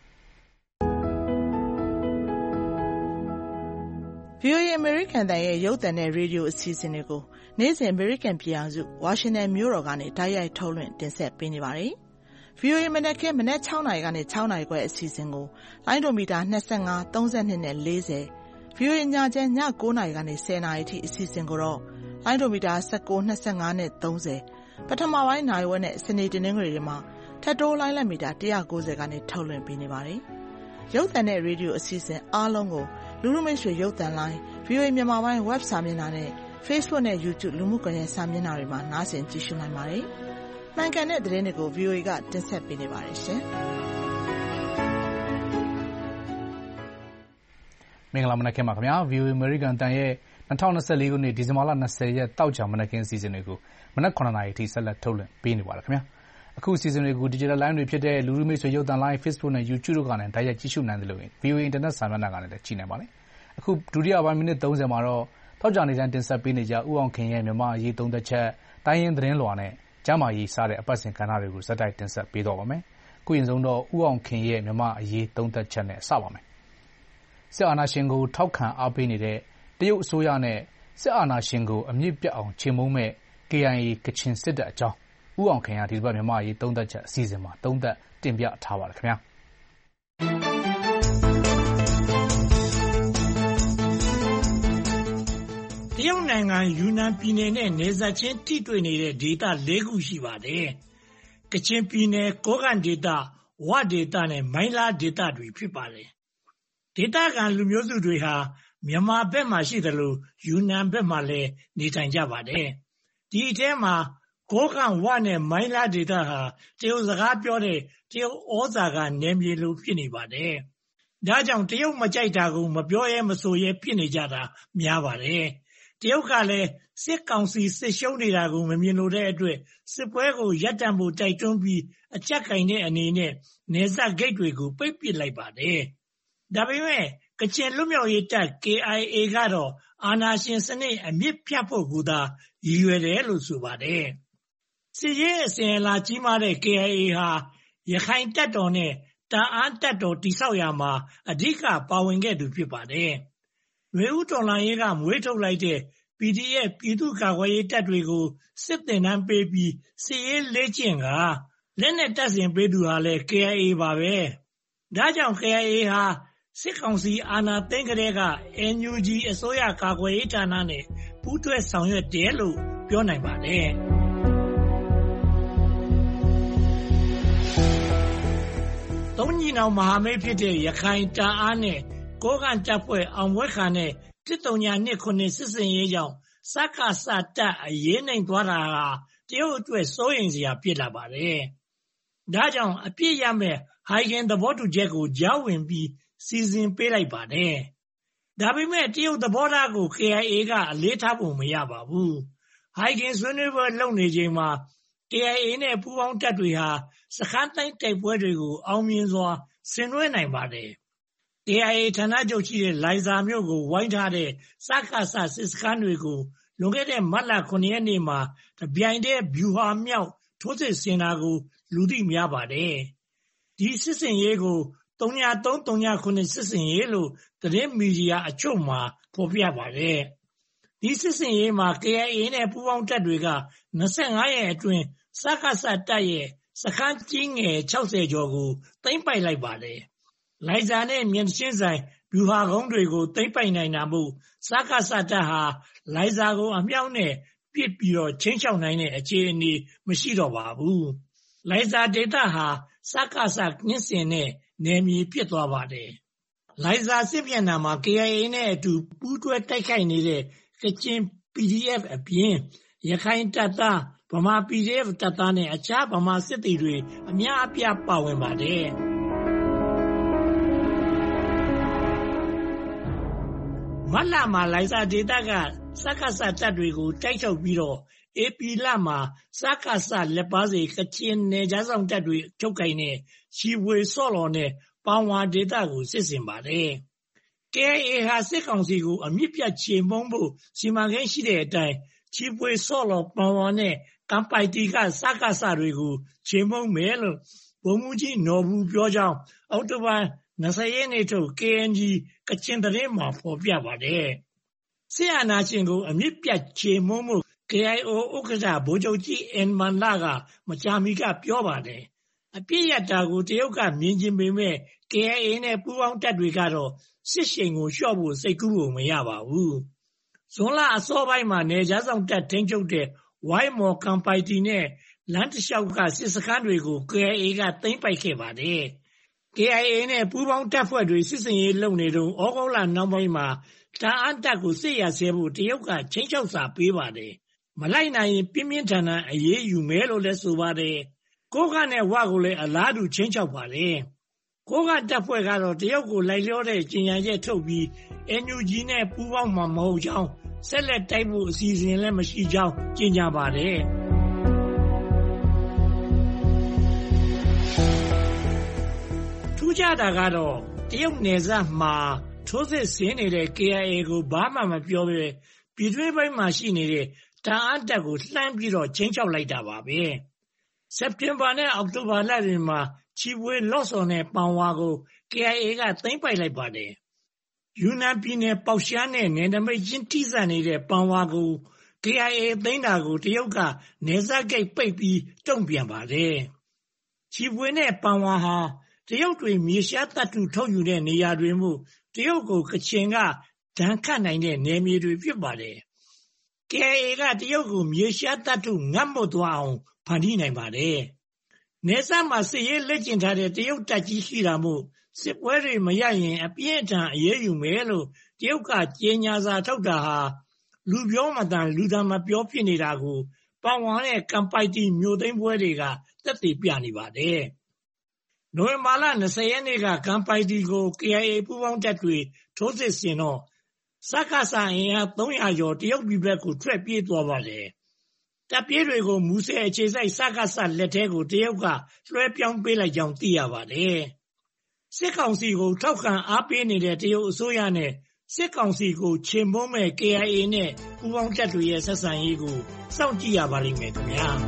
VOA American တန်ရဲ့ရုပ်သံနဲ့ရေဒီယိုအစီအစဉ်တွေကိုနေ့စဉ် American ပြည်အောင်စု Washington မြို့တော်ကနေတိုက်ရိုက်ထုတ်လွှင့်တင်ဆက်ပေးနေပါတယ်။ VOA မနက်ခင်းမနက်6:00 နာရီကနေ6:00 နာရီခွဲအစီအစဉ်ကိုလိုင်းဒိုမီတာ25 32နဲ့40 VOA ညချမ်းည9 နာရီကနေ10 နာရီထိအစီအစဉ်ကိုတော့လိုင်းဒိုမီတာ19 25နဲ့30ပထမပိုင်းနိုင်ဝက်နဲ့စနေတနင်္ဂနွေတွေမှာထပ်တိုးလိုင်းလက်မီတာ190ကနေထုတ်လွှင့်ပေးနေပါတယ်။ရုပ်သံနဲ့ရေဒီယိုအစီအစဉ်အားလုံးကိုလူလူမိတ်ဆွေရုပ်သံလိုင်း VOA မြန်မာပိုင်း web စာမျက်နှာနဲ့ Facebook နဲ့ YouTube လူမှုကွန်ရက်စာမျက်နှာတွေမှာနားဆင်ကြည့်ရှုနိုင်ပါတယ်။မှန်ကန်တဲ့သတင်းတွေကို VOA ကတင်ဆက်ပေးနေပါတယ်ရှင်။မင်္ဂလာမနက်ခင်းပါခင်ဗျာ VOA American တန်ရဲ့2024ခုနှစ်ဒီဇင်ဘာလ20ရက်တောက်ကြမနက်ခင်းအစီအစဉ်တွေကိုမနက်9:00 နာရီထိဆက်လက်ထုတ်လွှင့်ပေးနေပါတယ်ခင်ဗျာအခုအစီအစဉ်တွေကို Digital Line တွေဖြစ်တဲ့လူလူမိတ်ဆွေရုပ်သံ Line Facebook နဲ့ YouTube တို့ကနေတိုက်ရိုက်ကြည့်ရှုနိုင်တယ်လို့ VOA Internet စာမျက်နှာကနေလည်းကြည့်နိုင်ပါတယ်အခုဒုတိယပိုင်းမိနစ်30မှာတော့တောက်ကြနေတိုင်းတင်ဆက်ပေးနေကြဦးအောင်ခင်ရဲ့မြန်မာအရေးသုံးသက်ချက်တိုင်းရင်းသတင်းလွှာနဲ့ကျမ်းမာရေးစတဲ့အပတ်စဉ်ကဏ္ဍတွေကိုဇက်တိုက်တင်ဆက်ပေးတော့ပါမယ်ခုရင်ဆုံးတော့ဦးအောင်ခင်ရဲ့မြန်မာအရေးသုံးသက်ချက်နဲ့စပါမယ်စစ်အာဏာရှင်ကိုထောက်ခံအားပေးနေတဲ့တရုတ်အစိုးရနဲ့စစ်အာဏာရှင်ကိုအမြင့်ပြတ်အောင်ချေမှုန်းမဲ့ KIA ကချင်စစ်တပ်အကြောင်းဦးအောင်ခင်ကဒီဘက်မြန်မာရေးသုံးသက်ချက်အစီအစဉ်မှာသုံးသက်တင်ပြထားပါတယ်ခင်ဗျာတရုတ်နိုင်ငံယူနန်ပြည်နယ်နဲ့နယ်စပ်ချင်းထိတွေ့နေတဲ့ဒေသ ၄ ခုရှိပါတယ်။ကချင်ပြည်နယ်ကိုးကန့်ဒေသဝဒေသနဲ့မိုင်းလားဒေသတွေဖြစ်ပါတယ်။ဒေသခံလူမျိုးစုတွေဟာမြန်မာဘက်မှာရှိသလိုယူနန်ဘက်မှာလည်းနေထိုင်ကြပါတယ်။ဒီအထဲမှာကိုးကန့်ဝနဲ့မိုင်းလားဒေသဟာတရုတ်စကားပြောတဲ့တရုတ်ဩဇာကနယ်မြေလိုဖြစ်နေပါတယ်။ဒါကြောင့်တရုတ်မကြိုက်တာကိုမပြောရဲမဆိုရဲဖြစ်နေကြတာများပါတယ်။တရုတ်ကလည်းစစ်ကောင်စီစစ်ရှုံးနေတာကိုမမြင်လို့တဲ့အတွက်စစ်ပွဲကိုရပ်တန့်ဖို့တိုက်တွန်းပြီးအကြက်ကင်တဲ့အနေနဲ့နယ်စပ်ဂိတ်တွေကိုပိတ်ပစ်လိုက်ပါတယ်။ဒါပေမဲ့ကချင်လွတ်မြောက်ရေးတပ် KIA ကတော့အာဏာရှင်စနစ်အမြစ်ဖြတ်ဖို့ကူသာရည်ရွယ်တယ်လို့ဆိုပါတယ်။စစ်ရေးအစဉ်အလာကြီးမားတဲ့ KIA ဟာရခိုင်တပ်တော်နဲ့တအာင်းတပ်တော်တိဆောက်ရာမှာအဓိကပါဝင်ခဲ့သူဖြစ်ပါတယ်။နွေဦးတော်လှန်ရေးကမွေးထုတ်လိုက်တဲ့ PDF ပြည်သူ့ကာကွယ်ရေးတပ်တွေကိုစစ်သင်တန်းပေးပြီးစစ်ရေးလေ့ကျင့်ကလက်နက်တပ်ဆင်ပေးသူဟာလည်း KIA ပါပဲ။ဒါကြောင့် KIA ဟာစစ်ကောင်စီအာဏာသိမ်းကလေးက NUG အစိုးရကာကွယ်ရေးဌာနနဲ့ပူးတွဲဆောင်ရွက်တယ်လို့ပြောနိုင်ပါတယ်။သုံးညီနောင်မဟာမိတ်ဖြစ်တဲ့ရခိုင်တအာင်းနဲ့ကိုးကန့်တပ်ဖွဲ့အောင်ပွဲခံတဲ့132စစ်စင်ရေးကြောင့်စကစတပ်အရေးနိုင်သွားတာဟာတရုတ်အတွက်စိုးရိမ်စရာဖြစ်လာပါတယ်။ဒါကြောင့်အပြစ်ရမဲ့ဟိုင်ဂင်သဘောတူချက်ကိုကြားဝင်ပြီးစီစဉ်ပေးလိုက်ပါတယ်။ဒါပေမဲ့တရုတ်သဘောထားကို KIA ကအလေးထားဖို့မရပါဘူး။ဟိုင်ဂင်ဆွေးနွေးပွဲလုပ်နေချိန်မှာ KIA နဲ့ပူးပေါင်းတပ်တွေဟာစခန်းသိမ်းတိုက်ပွဲတွေကိုအောင်မြင်စွာဆင်နွှဲနိုင်ပါတယ်။ KIA ဌာနချုပ်ရှိတဲ့လိုင်ဇာမြို့ကိုဝိုင်းထားတဲ့စကစစစ်စခန်းတွေကိုလွန်ခဲ့တဲ့မတ်လ9 ရက်နေ့မှာတပြိုင်တည်းဗျူဟာမြောက်ထိုးစစ်ဆင်တာကိုလူသိများပါတယ်။ဒီစစ်စင်ရေးကို3309စစ်စင်ရေးလို့သတင်းမီဒီယာအချို့မှာဖော်ပြပါတယ်။ဒီစစ်စင်ရေးမှာ KIA နဲ့ပူးပေါင်းတပ်တွေက25ရက်အတွင်းစကစတပ်ရဲ့စခန်းကြီးငယ်60ကျော်ကိုသိမ်းပိုက်လိုက်ပါတယ်။လိုင်ဇာနဲ့မြင်းချင်းဆိုင်ဗျူဟာကုန်းတွေကိုသိမ်းပိုက်နိုင်တာမို့စကစတပ်ဟာလိုင်ဇာကိုအမြောက်နဲ့ပစ်ပြီးတော့ချင်းချောက်နိုင်တဲ့အခြေအနေမရှိတော့ပါဘူး။လိုင်ဇာဒေသဟာစကစညှင်းဆင်တဲ့နယ်မြေဖြစ်သွားပါတယ်။လိုင်ဇာစစ်မျက်နှာမှာ KIA နဲ့အတူပူးတွဲတိုက်ခိုက်နေတဲ့ကချင် PDF အပြင်ရခိုင်တပ်သားဗမာ PDF တပ်သားနဲ့အခြားဗမာစစ်သည်တွေအများအပြားပါဝင်ပါတယ်။မတ်လမှာလိုင်ဇာဒေသကစကစတပ်တွေကိုတိုက်ထုတ်ပြီးတော့ဧပြီလမှာစကစလက်ပါစီကချင်နယ်ခြားဆောင်တပ်တွေချုပ်ကိုင်တဲ့ရှီဝေဆော့လော်နဲ့ပန်ဝါဒေသကိုစစ်ဆင်ပါတယ်။ KIA ဟာစစ်ကောင်စီကိုအမြင့်ပြတ်ချေမှုန်းဖို့စီမံကိန်းရှိတဲ့အတိုင်းရှီဝေဆော့လော်ပန်ဝါနဲ့ကမ်ပိုင်တီကစကစတွေကိုချေမှုန်းမယ်လို့ဗိုလ်မှူးကြီးနော်ဘူးပြောကြောင်းအောက်တိုဘာ20ရက်နေ့ထုတ် KNG ကချင်သတင်းမှာဖော်ပြပါတယ်။စစ်အာဏာရှင်ကိုအမြင့်ပြတ်ချေမှုန်းမှု KIO ဥက္ကဋ္ဌဗိုလ်ချုပ်ကြီးအင်မန်လကမကြာမီကပြောပါတယ်။အပြစ်ရတာကိုတရုတ်ကမြင်ချင်ပေမဲ့ KIA နဲ့ပူးပေါင်းတပ်တွေကတော့စစ်ရှိန်ကိုလျှော့ဖို့စိတ်ကူးဖို့မရပါဘူးဇွန်လအစောပိုင်းမှာနေကြားဆောင်တပ်ထိန်းချုပ်တဲ့ဝိုင်းမော်ကန်ပိုက်တီနဲ့လမ်းတစ်လျှောက်ကစစ်စခန်းတွေကို KIA ကသိမ်းပိုက်ခဲ့ပါတယ်။ KIA နဲ့ပူးပေါင်းတပ်ဖွဲ့တွေစစ်စင်ရေးလုပ်နေတုန်းဩဂုတ်လနောက်ပိုင်းမှာတအာင်းတပ်ကိုစစ်ရဆဲဖို့တရုတ်ကချိန်ချောက်စာပေးပါတယ်။မလိုက်နိုင်ရင်ပြင်းပြင်းထန်ထန်အရေးယူမယ်လို့လည်းဆိုပါတယ်။ကိုကနဲ့ဝကိုလည်းအလားတူချိန်ချောက်ပါတယ်။ကိုကတပ်ဖွဲ့ကတော့တရုတ်ကိုလိုက်လျောတဲ့ကျင်ညာချက်ထုတ်ပြီး NUG နဲ့ပူးပေါင်းမှာမဟုတ်ကြောင်းဆက်လက်တိုက်ဖို့အစီအစဉ်လည်းမရှိကြောင်းကြေညာပါတယ်။ထူးခြားတာကတော့တရုတ်နယ်စပ်မှာထိုးစစ်ဆင်နေတဲ့ KIA ကိုဘာမှမပြောဘဲပြည်တွင်းပိုင်းမှာရှိနေတဲ့တအာင်းတပ်ကိုလှမ်းပြီးတော့ချိန်ချောက်လိုက်တာပါပဲ။စက်တင်ဘာနဲ့အောက်တိုဘာလတွေမှာချီပွေလော့စော်နဲ့ပန်ဝါကို KIA ကသိမ်းပိုက်လိုက်ပါတယ်။ယူနန်ပြည်နယ်ပေါရှမ်းနဲ့နယ်နိမိတ်ချင်းထိစပ်နေတဲ့ပန်ဝါကို KIA သိမ်းတာကိုတရုတ်ကနယ်စပ်ဂိတ်ပိတ်ပြီးတုံ့ပြန်ပါတယ်။ချီပွေနဲ့ပန်ဝါဟာတရုတ်တွေမြေရှားသတ္တုထုတ်ယူတဲ့နေရာတွေမို့တရုတ်ကိုကချင်ကဒဏ်ခတ်နိုင်တဲ့နယ်မြေတွေဖြစ်ပါတယ်။ KIA ကတရုတ်ကိုမြေရှားသတ္တုငတ်မွတ်သွားအောင်ဖန်တီးနိုင်ပါတယ်။နယ်စပ်မှာစစ်ရေးလက်ကျင့်ထားတဲ့တရုတ်တပ်ကြီးရှိတာမို့စစ်ပွဲတွေမရရင်အပြင်းအထန်အရေးယူမယ်လို့တရုတ်ကကြေညာစာထုတ်တာဟာလူပြောမတန်လူတန်မပြောဖြစ်နေတာကိုပန်ဝါနဲ့ကန်ပိုက်တီမြို့သိမ်းပွဲတွေကသက်သေပြနေပါတယ်။နိုဝင်ဘာလ20ရက်နေ့ကကန်ပိုက်တီကို KIA ပူးပေါင်းတပ်တွေထိုးစစ်ဆင်တော့စကစအင်အား300ကျော်တရုတ်ပြည်ဘက်ကိုထွက်ပြေးသွားပါတယ်။တပ်ပြေးတွေကိုမူဆယ်အခြေစိုက်စကစလက်ထဲကိုတရုတ်ကလွှဲပြောင်းပေးလိုက်ကြောင်းသိရပါတယ်။စစ်ကောင်စီကိုထောက်ခံအားပေးနေတဲ့တရုတ်အစိုးရနဲ့စစ်ကောင်စီကိုချေမှုန်းမဲ့ KIA နဲ့ပူးပေါင်းတပ်တွေရဲ့ဆက်ဆံရေးကိုစောင့်ကြည့်ရပါလိမ့်မယ်ခင်ဗျာ။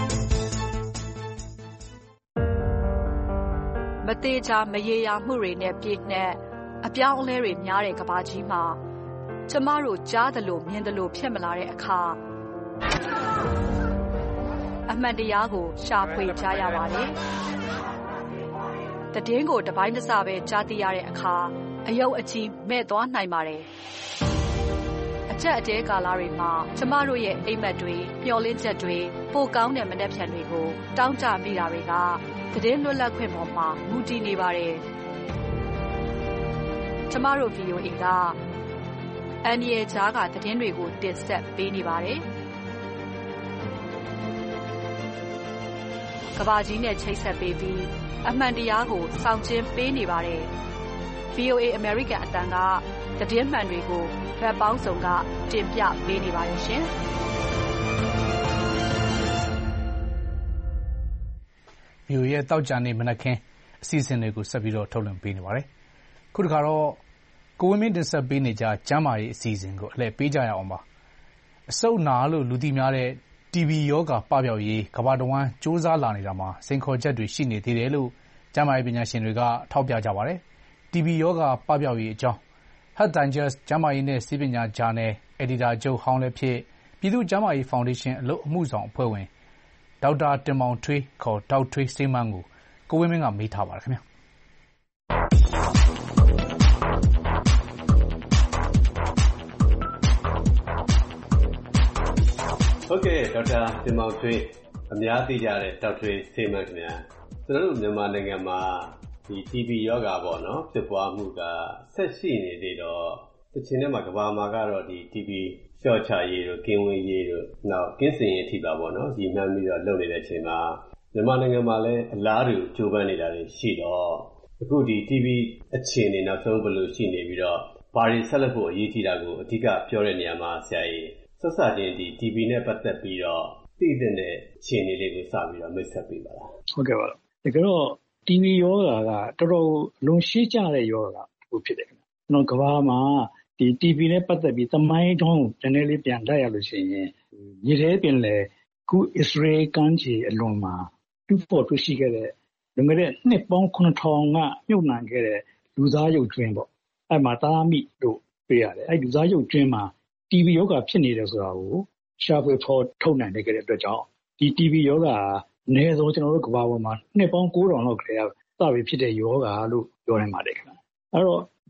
မသေးချာမရေရာမှုတွေနဲ့ပြည့်နှက်အပြောင်းအလဲတွေများတဲ့ကမ္ဘာကြီးမှာကျမတို့ကြားသလိုမြင်သလိုဖြစ်မလာတဲ့အခါအမှန်တရားကိုရှာဖွေကြရပါတယ်။တည်င်းကိုတပိုင်းတစပဲကြားသိရတဲ့အခါအယုတ်အကြီးမဲ့သွားနိုင်ပါတယ်။အကျက်အတဲကာလတွေမှာကျမတို့ရဲ့အိမ်မက်တွေမျှော်လင့်ချက်တွေပိုကောင်းတဲ့မနှက်ဖြန်တွေကိုတောင်းတမိတာတွေကတည်င်းလွတ်လပ်ခွင့်ပေါ်မှာမူတည်နေပါတယ်။ကျမတို့ VOA ကအန်ရီကြားကသတင်းတွေကိုတင်ဆက်ပေးနေပါတယ်။ကဘာကြီးနဲ့ချိတ်ဆက်ပေးပြီးအမှန်တရားကိုဆောင်ကျဉ်ပေးနေပါတယ်။ VOA American အတန်ကသတင်းမှန်တွေကိုဗတ်ပေါင်းစုံကတင်ပြပေးနေပါတယ်ရှင်။ VOA ရဲ့တောက်ကြနေမနက်ခင်းအစီအစဉ်တွေကိုဆက်ပြီးတော့ထုတ်လွှင့်ပေးနေပါတယ်။ခုတစ်ခါတော့ကိုဝင်းမင်းတင်ဆက်ပေးနေကြကျမ်းမာရေးအစီအစဉ်ကိုအလှည့်ပေးကြရအောင်ပါ။အဆုတ်နာလို့လူသိများတဲ့ TB ရောဂါပပျောက်ရေးကမ္ဘာတဝန်းစ조사လာနေတာမှာစိန်ခေါ်ချက်တွေရှိနေသေးတယ်လို့ကျန်းမာရေးပညာရှင်တွေကထောက်ပြကြပါတယ်။ TB ရောဂါပပျောက်ရေးအကြောင်း Health Digest ကျန်းမာရေးနဲ့ဆေးပညာဂျာနယ်အယ်ဒီတာချုပ်ဟောင်းလည်းဖြစ်ပြည်သူ့ကျန်းမာရေးဖောင်ဒေးရှင်းအလုပ်အမှုဆောင်အဖွဲ့ဝင်ဒေါက်တာတင်မောင်ထွေးခေါ်ဒေါက်ထွေးဆေးမန်းကိုဝင်းမင်းကမေးထားပါတယ်ခင်ဗျာ။ဟုတ်ကဲ့ဒေါက်တာတင်မောင်ထွေးအများသိကြတဲ့ဒေါက်ထွေးဆေးမန်းခင်ဗျာကျွန်တော်တို့မြန်မာနိုင်ငံမှာဒီ TB ရောဂါပေါ့နော်ဖြစ်ပွားမှုကဆက်ရှိနေသေးတော့တစ်ချိန်တည်းမှာကမ္ဘာမှာကတော့ဒီ TB လျှော့ချရေးတို့ကင်းဝေးရေးတို့နောက်ကင်းစင်ရေးထိပါပေါ့နော်ဒီမှန်းပြီးတော့လုပ်နေတဲ့အချိန်မှာမြန်မာနိုင်ငံမှာလည်းအလားတူကြိုးပမ်းနေတာတွေရှိတော့အခုဒီ TB အခြေအနေနောက်ဆုံးဘယ်လိုရှိနေပြီးတော့ဘာတွေဆက်လက်ဖို့အရေးကြီးတာကိုအဓိကပြောတဲ့နေရာမှာဆရာကြီးဆက်စချင်းဒီ TB နဲ့ပတ်သက်ပြီးတော့သိတဲ့အခြေအနေလေးကိုစပြီးတော့မိတ်ဆက်ပေးပါလားဟုတ်ကဲ့ပါတကယ်တော့ TB ရောဂါကတော်တော်လွန်ရှင်းကြတဲ့ရောဂါကိုဖြစ်တယ်ခင်ဗျကျွန်တော်ကမ္ဘာမှာဒီ TB နဲ့ပတ်သက်ပြီးသမိုင်းထုံးနည်းနည်းလေးပြန်လိုက်ရလို့ရှိရင်မြေထဲပင်လေခု Israel ကမ်းခြေအလွန်မှာတွေ့ရှိခဲ့တဲ့လွန်ခဲ့တဲ့နှစ်ပေါင်း 9000 ကမြုပ်နှံခဲ့တဲ့လူသားရုပ်ကြွင်းပေါ့အဲ့မှာသားမိတို့တွေ့ရတယ်အဲ့လူသားရုပ်ကြွင်းမှာ TB ရောဂါဖြစ်နေတယ်ဆိုတာကိုရှာဖွေဖော်ထုတ်နိုင်တဲ့အတွက်ကြောင့်ဒီ TB ရောဂါအနည်းဆုံးကျွန်တော်တို့ကမ္ဘာပေါ်မှာနှစ်ပေါင်း 9000 လောက်ကလေးစပြီးဖြစ်တဲ့ရောဂါလို့ပြောနိုင်ပါတယ်ခင်ဗျအဲ့တော့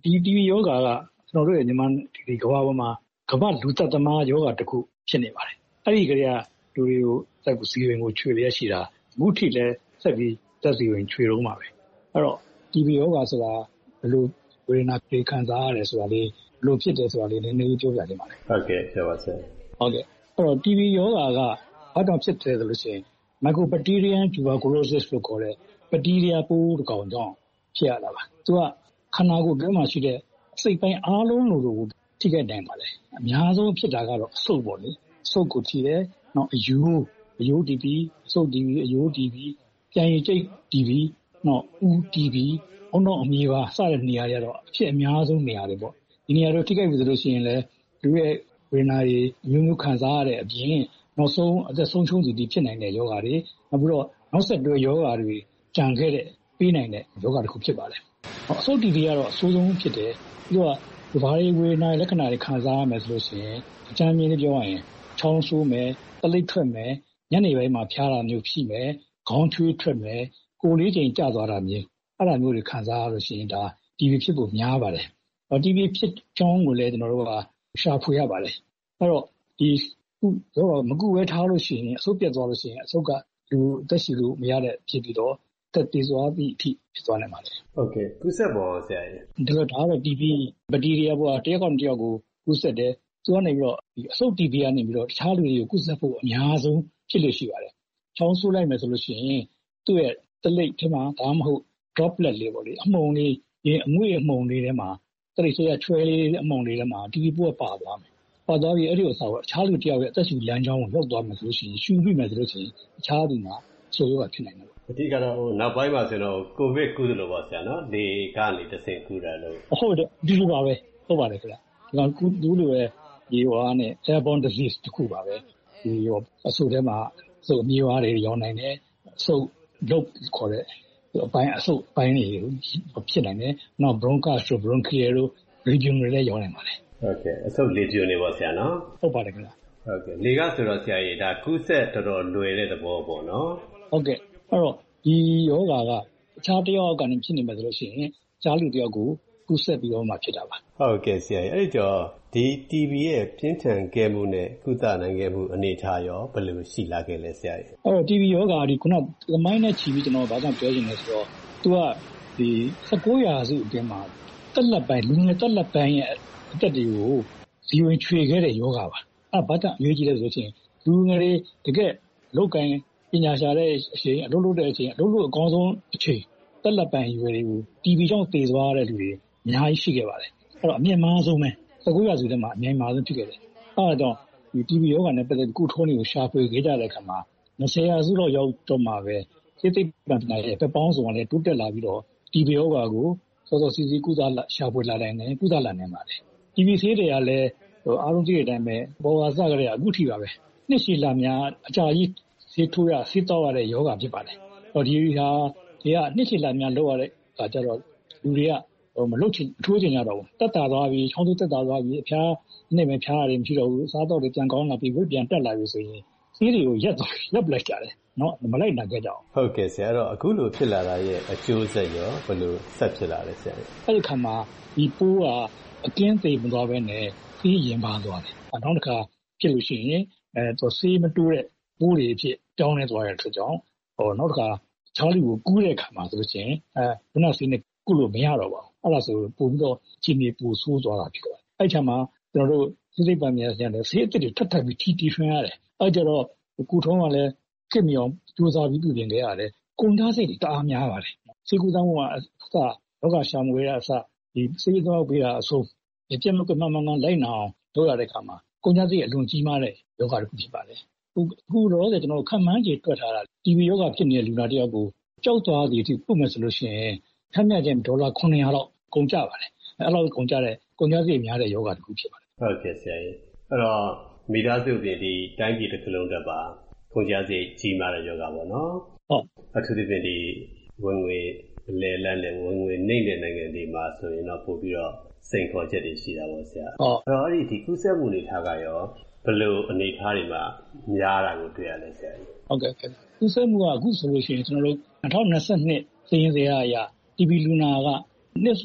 ဒီ TB ယောဂါကကျွန်တော်တို့ရဲ့မြန်မာဒီကမ္ဘာပေါ်မှာကမ္ဘာလူသက်သမားယောဂါတစ်ခုဖြစ်နေပါတယ်အဲ့ဒီကလေးကလူတွေကိုသက်ကူစီဝင်ကိုချွေလျက်ရှိတာအခုထိလည်းဆက်ပြီးသက်စီဝင်ချွေတော့မှာပဲအဲ့တော့ TB ယောဂါဆိုတာဘယ်လိုဝေဒနာတွေခံစားရတယ်ဆိုတာလေးဘယ်လိုဖြစ်တယ်ဆိုတာလေးနည်းနည်းပြောပြချင်ပါတယ်ဟုတ်ကဲ့ပြောပါဆရာဟုတ်ကဲ့အဲ့တော့ TB ယောဂါကဘာကြောင့်ဖြစ်တယ်ဆိုလို့ရှိရင် Mycobacterium tuberculosis လို့ခေါ်တဲ့ဘက်တီးရီးယားပိုးတစ်ကောင်ကြောင့်ဖြစ်ရတာပါသူကခန္ဓာကိုယ်တွင်းမှာရှိတဲ့အစိတ်ပိုင်းအားလုံးလိုလိုကိုထိခိုက်နိုင်ပါလေအများဆုံးဖြစ်တာကတော့အဆုပ်ပေါ့လေအဆုပ်ကိုထိတယ်နောက်အယိုး TB အဆုပ် TB အယိုး TB ပြန်ရည်ကျိတ် TB နောက်ဦး TB အုံနောက်အမြေပါစတဲ့နေရာတွေကတော့အဖြစ်အများဆုံးနေရာတွေပေါ့ဒီနေရာတွေထိခိုက်ပြီဆိုလို့ရှိရင်လည်းလူရဲ့ဝေဒနာတွေမျိုးမျိုးခံစားရတဲ့အပြင်နောက်ဆုံးအသက်ဆုံးရှုံးစီဖြစ်နိုင်တဲ့ယောဂါတွေနောက်ပြီးတော့နောက်ဆက်တွဲယောဂါတွေကြံခဲ့တဲ့ပေးနိုင်တဲ့ယောဂါတစ်ခုဖြစ်ပါတယ်အဆုပ် TB ကတော့အဆိုးဆုံးဖြစ်တယ်ပြီးတော့ဒီဘာတွေဝေဒနာလက္ခဏာတွေခံစားရမယ်ဆိုလို့ရှိရင်အကြမ်းမြင်လေးပြောရရင်ချောင်းဆိုးမယ်တလိပ်ထွက်မယ်ညနေပိုင်းမှာဖျားတာမျိုးဖြစ်မယ်ခေါင်းချွေးထွက်မယ်ကိုယ်လေးချိန်ကျသွားတာမျိုးအဲ့ဒါမျိုးတွေခံစားရလို့ရှိရင်ဒါ TB ဖြစ်ဖို့များပါတယ်TB ဖြစ်ကြောင်းကိုလည်းကျွန်တော်တို့ကရှာဖွေရပါတယ်အဲ့တော့ဒီတော့မကူဝဲထားလို့ရှိရင်အဆုတ်ပြတ်သွားလို့ရှိရင်အဆုတ်ကလူအသက်ရှူလို့မရတဲ့ဖြစ်ပြီးတော့တက်တည်သွားပြီးအထိဖြစ်သွားနိုင်ပါတယ်ဟုတ်ကဲ့ကူးစက်ပေါ်ဆရာကြီးဒါတော့ TB ဘက်တီးရီးယားပေါ်တယောက်ကောင်တယောက်ကိုကူးစက်တယ်သူကနေပြီးတော့ဒီအဆုတ် TB ကနေပြီးတော့တခြားလူတွေကိုကူးစက်ဖို့အများဆုံးဖြစ်လို့ရှိပါတယ်ချောင်းဆိုးလိုက်မယ်ဆိုလို့ရှိရင်သူ့ရဲ့တလိပ်ထဲမှာဒါမှမဟုတ် droplet လေးပေါ့လေအမှုန်လေးအငွေ့အမှုန်လေးထဲမှာတလိပ်ဆိုရချွဲလေးအမှုန်လေးထဲမှာ TB ပိုးပါသွားမယ်ပါသွားပြီးအဲ့ဒီဥစ္စာကိုအခြားလူတယောက်ရဲ့အသက်ရှူလမ်းကြောင်းကိုရောက်သွားမယ်ဆိုလို့ရှိရင်ရှူပြီးမယ်ဆိုလို့ရှိရင်အခြားသူမှာဆိုရောဖြစ်နိုင်တယ်အဓိကတော့နောက်ပိုင်းမှာဆိုတော့ကိုဗစ်ကူးတယ်လို့ပါဆရာနော်လေကနေတဆင့်ကူးတယ်လို့ဟုတ်တယ်ဒီလိုပါပဲဟုတ်ပါတယ်ခင်ဗျာဒီကူးလို့ရဲ့ဒီဟောနဲ့ airborne disease တခုပါပဲဒီဟောအဆုတ်ထဲမှာအဆုတ်အမြေဝါးတွေရောနိုင်တယ်အဆုတ်လုတ်ခေါ်တဲ့အပိုင်းအဆုတ်ပိုင်းတွေဖြစ်နိုင်တယ်နောက် bronchus တို့ bronchial တို့ region တွေလည်းရောနိုင်ပါတယ်ဟုတ်ကဲ့အဆုတ်လေကျွန်းနေပါဆရာနော်ဟုတ်ပါတယ်ခင်ဗျာဟုတ်ကဲ့လေကဆိုတော့ဆရာကြီးဒါကူးစက်တော်တော်လွယ်တဲ့သဘောပေါ့နော်ဟုတ်ကဲ့အဲ့တော့ဒီယောဂါကအခြားတစ်ယောက်ကနေဖြစ်နေမှာဆိုလို့ရှိရင်အခြားလူတစ်ယောက်ကိုကူးစက်ပြီးတော့မှဖြစ်တာပါဟုတ်ကဲ့ဆရာကြီးအဲ့ဒီတော့ဒီ TB ရဲ့ပြင်းထန်ခဲ့မှုနဲ့ကုသနိုင်ခဲ့မှုအနေထားရောဘယ်လိုရှိလာခဲ့လဲဆရာကြီးအဲ့တော့ TB ယောဂါဒီခုနသမိုင်းနဲ့ချီပြီးကျွန်တော်ဘာကြောင့်ပြောချင်လဲဆိုတော့သူကဒီ19ရာစုအတွင်းမှာတက်လက်ပိုင်းလူငယ်တက်လက်ပိုင်းရဲ့အသက်တွေကိုဇီဝင်ချွေခဲ့တဲ့ယောဂါပါအဲ့ဘာကြောင့်အရေးကြီးလဲဆိုလို့ရှိရင်လူငယ်တွေတကယ်လောက်ကင်ပညာရှာတဲ့အချိန်အလုပ်လုပ်တဲ့အချိန်အလုပ်လုပ်အကောင်းဆုံးအချိန်တက်လက်ပံရွယ်တွေကို TB ကြောင့်တည်သွားတဲ့လူတွေအများကြီးရှိခဲ့ပါတယ်အဲ့တော့အမြင့်မားဆုံးပဲ19ရာစုထဲမှာအမြင့်မားဆုံးဖြစ်ခဲ့တယ်အဲ့ဒါကြောင့်ဒီ TB ယောဂါနဲ့ပတ်သက်ပြီးကုထုံးတွေကိုရှာဖွေခဲ့ကြတဲ့အခါမှာ20ရာစုလောက်ရောက်တော့မှပဲစိတ်သိပ္ပံပညာရဲ့ပတ်ပေါင်းစုံကလည်းတိုးတက်လာပြီးတော့ TB ယောဂါကိုစောစောစီးစီးကုသလာရှာဖွေလာနိုင်တယ်ကုသလာနိုင်ပါတယ် TB ဆေးတွေကလည်းအားလုံးသိတဲ့အတိုင်းပဲပေါ်ကစကြတဲ့အခုထိပါပဲနှစ်ရှည်လာများအကြာကြီးဆေးထိုးရဆေးတောက်ရတဲ့ယောဂါဖြစ်ပါတယ်ဒီဟာဒီကနှစ်ရှည်လာများလောက်ရတဲ့အခါကျတော့လူတွေကမလုတ်ချင်ထိုးချင်ကြတော့ဘူးတက်တာသွားပြီးချောင်းတက်တာသွားပြီးအဖျားနဲ့ပဲဖျားရတယ်မရှိတော့ဘူးစားတော့ပြန်ကောင်းလာပြီးဝိပြန်တက်လာပြီဆိုရင်ဆေးတွေကိုရက်လိုက်ကြတယ်နော်မလိုက်နိုင်ကြအောင်ဟုတ်ကဲ့ဆရာအဲ့တော့အခုလိုဖြစ်လာတာရဲ့အကျိုးဆက်ရောဘယ်လိုဆက်ဖြစ်လာလဲဆရာအဲ့ဒီခါမှာဒီပိုးကအကင်းသေးမသွားဘဲနဲ့ဆေးရင်ပါသွားတယ်နောက်တစ်ခါဖြစ်လို့ရှိရင်သူဆေးမတိုးတဲ့ပိုးတွေဖြစ်ပြောင်းလဲသွားတဲ့အတွက်ကြောင့်နောက်တစ်ခါချားလူကိုကူးတဲ့အခါမှာဆိုလို့ရှိရင်ခုနဆေးနဲ့ကုလို့မရတော့ပါဘူးအဲ့ဒါဆိုပို့ပြီးတော့ချင်းနေပူဆိုးသွားတာဖြစ်သွားတယ်အဲ့ချာမှာကျွန်တော်တို့စိတ်ပံများဆရာလည်းဆေးအစ်စ်တွေထပ်ထပ်ပြီးတီထွင်ရတယ်အဲ့ကြတော့ကုထုံးကလည်းခက်မြောင်ကြိုးစားပြီးပြုပြင်ခဲ့ရတယ်ကုန်သားစိတ်တွေတအားများပါတယ်ဆေးကူသားမှုကအစလောကရှာမွေရအစဒီဆေးသောပေးတာအဆုံးပြည့်မကမှန်လိုက်နာအောင်လုပ်ရတဲ့အခါမှာကုန်သားစိတ်အလွန်ကြီးမားတဲ့ယောဂတစ်ခုဖြစ်ပါတယ်အခုတော့ကျွန်တော်ခံမှန်းကြည့်တွက်ထားတာ TB ယောဂဖြစ်နေတဲ့လူနာတယောက်ကိုကြောက်သွားသည်အထိပုတ်မယ်ဆိုလို့ရှိရင်ထမ်းမြတ်ခြင်း$900လောက်ကုန်ကြပါတယ်အဲ့လိုကုန်ကြတဲ့ကုန်ကျစရိတ်များတဲ့ယောဂတစ်ခုဖြစ်ပါတယ်ဟုတ်ကဲ့ဆရာကြီးအဲ့တော့မိသားစုပြင်ဒီတိုင်းပြည်တစ်ခုလုံးတက်ပါကုန်ကျစရိတ်ကြီးမားတဲ့ယောဂပေါ့နော်ဟုတ်အထူးသဖြင့်ဒီဝင်ငွေလဲလန်းနဲ့ဝင်ငွေနှိမ့်တဲ့နိုင်ငံတွေမှာဆိုရင်တော့ပို့ပြီးတော့စိန်ခေါ်ချက်တွေရှိတာပေါ့ဆရာအဲ့တော့အဲ့ဒီကူးစက်မှုအနေထားကရောဘယ်လိုအနေထားတွေမှာများတာကိုတွေ့ရလဲဆရာကြီးဟုတ်ကဲ့ကူးစက်မှုကအခုဆိုလို့ရှိရင်ကျွန်တော်တို့2022စာရင်းဇယားအရ TB လူနာကနှစ်ဆိုရင်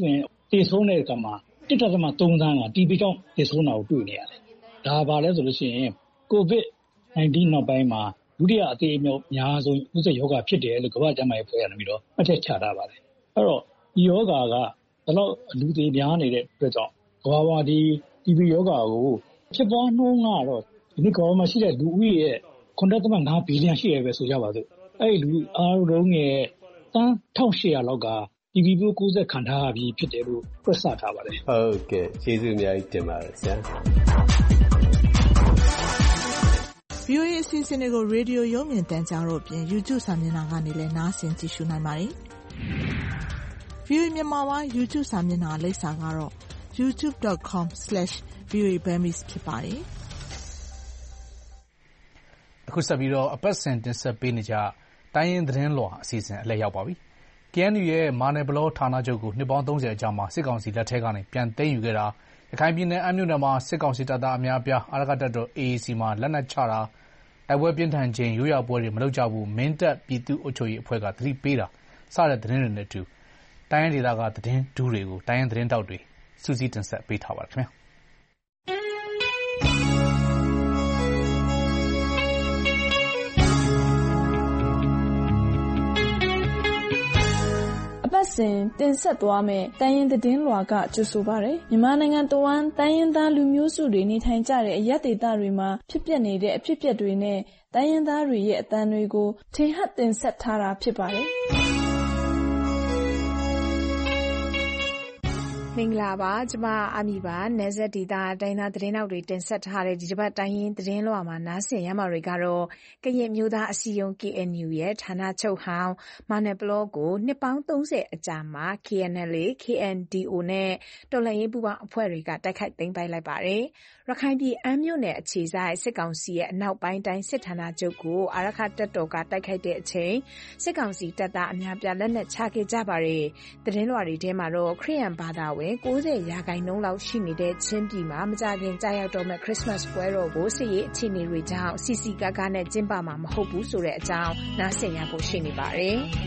သေဆုံးတဲ့ကမှာ 1.3 သန်းက TB ကြောင့်သေဆုံးတာကိုတွေ့နေရတယ်။ဒါပါလဲဆိုလို့ရှိရင် COVID-19 နောက်ပိုင်းမှာဒုတိယအသေးအမြောက်များဆုံးကူးစက်ရောဂါဖြစ်တယ်လို့ကမ္ဘာ့ကျန်းမာရေးအဖွဲ့ကနေပြီးတော့မှတ်ချက်ချထားပါတယ်။အဲ့တော့ဒီရောဂါကဘယ်လောက်လူသေးများနေတဲ့အတွက်ကြောင့်ကမ္ဘာပေါ်ဒီ TB ရောဂါကိုဖြစ်ပွားနှုန်းကတော့ဒီနေ့ကမ္ဘာမှာရှိတဲ့လူဦးရေရဲ့ 9.5 ဘီလီယံရှိရပဲဆိုကြပါစို့။အဲ့ဒီလူအားလုံးရဲ့တန်း 1,800 လောက်ကTB ပိုးကူးစက်ခံထားရပြီးဖြစ်တယ်လို့တွက်ဆထားပါတယ်။ဟုတ်ကဲ့ကျေးဇူးအများကြီးတင်ပါတယ်ဆရာ။ VOA အစီအစဉ်တွေကိုရေဒီယိုရုပ်မြင်သံကြားတို့အပြင် YouTube စာမျက်နှာကနေလည်းနားဆင်ကြည့်ရှုနိုင်ပါတယ်။ VOA မြန်မာပိုင်း YouTube စာမျက်နှာလိပ်စာကတော့ youtube.com/voaburmese ဖြစ်ပါတယ်။အခုဆက်ပြီးတော့အပတ်စဉ်တင်ဆက်ပေးနေကြတိုင်းရင်းသတင်းလွှာအစီအစဉ်အလှည့်ရောက်ပါပြီ။ KNU ရဲ့မာနယ်ပလောဌာနချုပ်ကိုနှစ်ပေါင်း30အကြာမှာစစ်ကောင်စီလက်ထက်ကနေပြန်သိမ်းယူခဲ့တာရခိုင်ပြည်နယ်အမ်းမြို့နယ်မှာစစ်ကောင်စီတပ်သားအများအပြားအာရက္ခတပ်တော် AAC မှာလက်နက်ချတာတိုက်ပွဲပြင်းထန်ခြင်းရိုးရာပွဲတွေမလုပ်ကြဘူးမင်းတပ်ပြည်သူ့အုပ်ချုပ်ရေးအဖွဲ့ကသတိပေးတာစတဲ့သတင်းတွေနဲ့အတူတိုင်းရင်းဒေသကသတင်းဒူးတွေကိုတိုင်းရင်းသတင်းတောက်တွေစူးစီးတင်ဆက်ပေးထားပါတယ်ခင်ဗျာအပတ်စဉ်တင်ဆက်သွားမယ်တိုင်းရင်းသတင်းလွှာကကြိုဆိုပါရယ်မြန်မာနိုင်ငံတဝန်းတိုင်းရင်းသားလူမျိုးစုတွေနေထိုင်ကြတဲ့အရပ်ဒေသတွေမှာဖြစ်ပျက်နေတဲ့အဖြစ်အပျက်တွေနဲ့တိုင်းရင်းသားတွေရဲ့အသံတွေကိုထင်ဟပ်တင်ဆက်ထားတာဖြစ်ပါတယ်မင်္ဂလာပါကျမအာမီပါနယ်စပ်ဒေသတိုင်းသားသတင်းနောက်တွေတင်ဆက်ထားတဲ့ဒီတစ်ပတ်တိုင်းရင်းသတင်းလွှာမှာနားဆင်ရမှာတွေကတော့ကရင်မျိုးသားအစည်းအရုံး KNU ရဲ့ဌာနချုပ်ဟောင်းမာနယ်ပလောကိုနှစ်ပေါင်း30အကြာမှာ KNLA, KNDO နဲ့တော်လှန်ရေးပူးပေါင်းအဖွဲ့တွေကတိုက်ခိုက်သိမ်းပိုက်လိုက်ပါတယ်။ရခိုင်ပြည်အမ်းမြို့နယ်အခြေစိုက်စစ်ကောင်စီရဲ့အနောက်ပိုင်းတိုင်းစစ်ဌာနချုပ်ကိုအာရက္ခတပ်တော်ကတိုက်ခိုက်တဲ့အချိန်စစ်ကောင်စီတပ်သားအများပြားလက်နက်ချခဲ့ကြပါတယ်။သတင်းလွှာတွေထဲမှာတော့ခရစ်ယာန်ဘာသာဝင်90%လောက်ရှိနေတဲ့ချင်းပြည်မှာမကြခင်ကြာရောက်တော့မဲ့ခရစ်စမတ်ပွဲတော်ကိုစစ်ရေးအခြေအနေတွေကြောင့်စီစီကားကားနဲ့ကျင်းပမှာမဟုတ်ဘူးဆိုတဲ့အကြောင်းနားဆင်ရဖို့ရှိနေပါတယ်။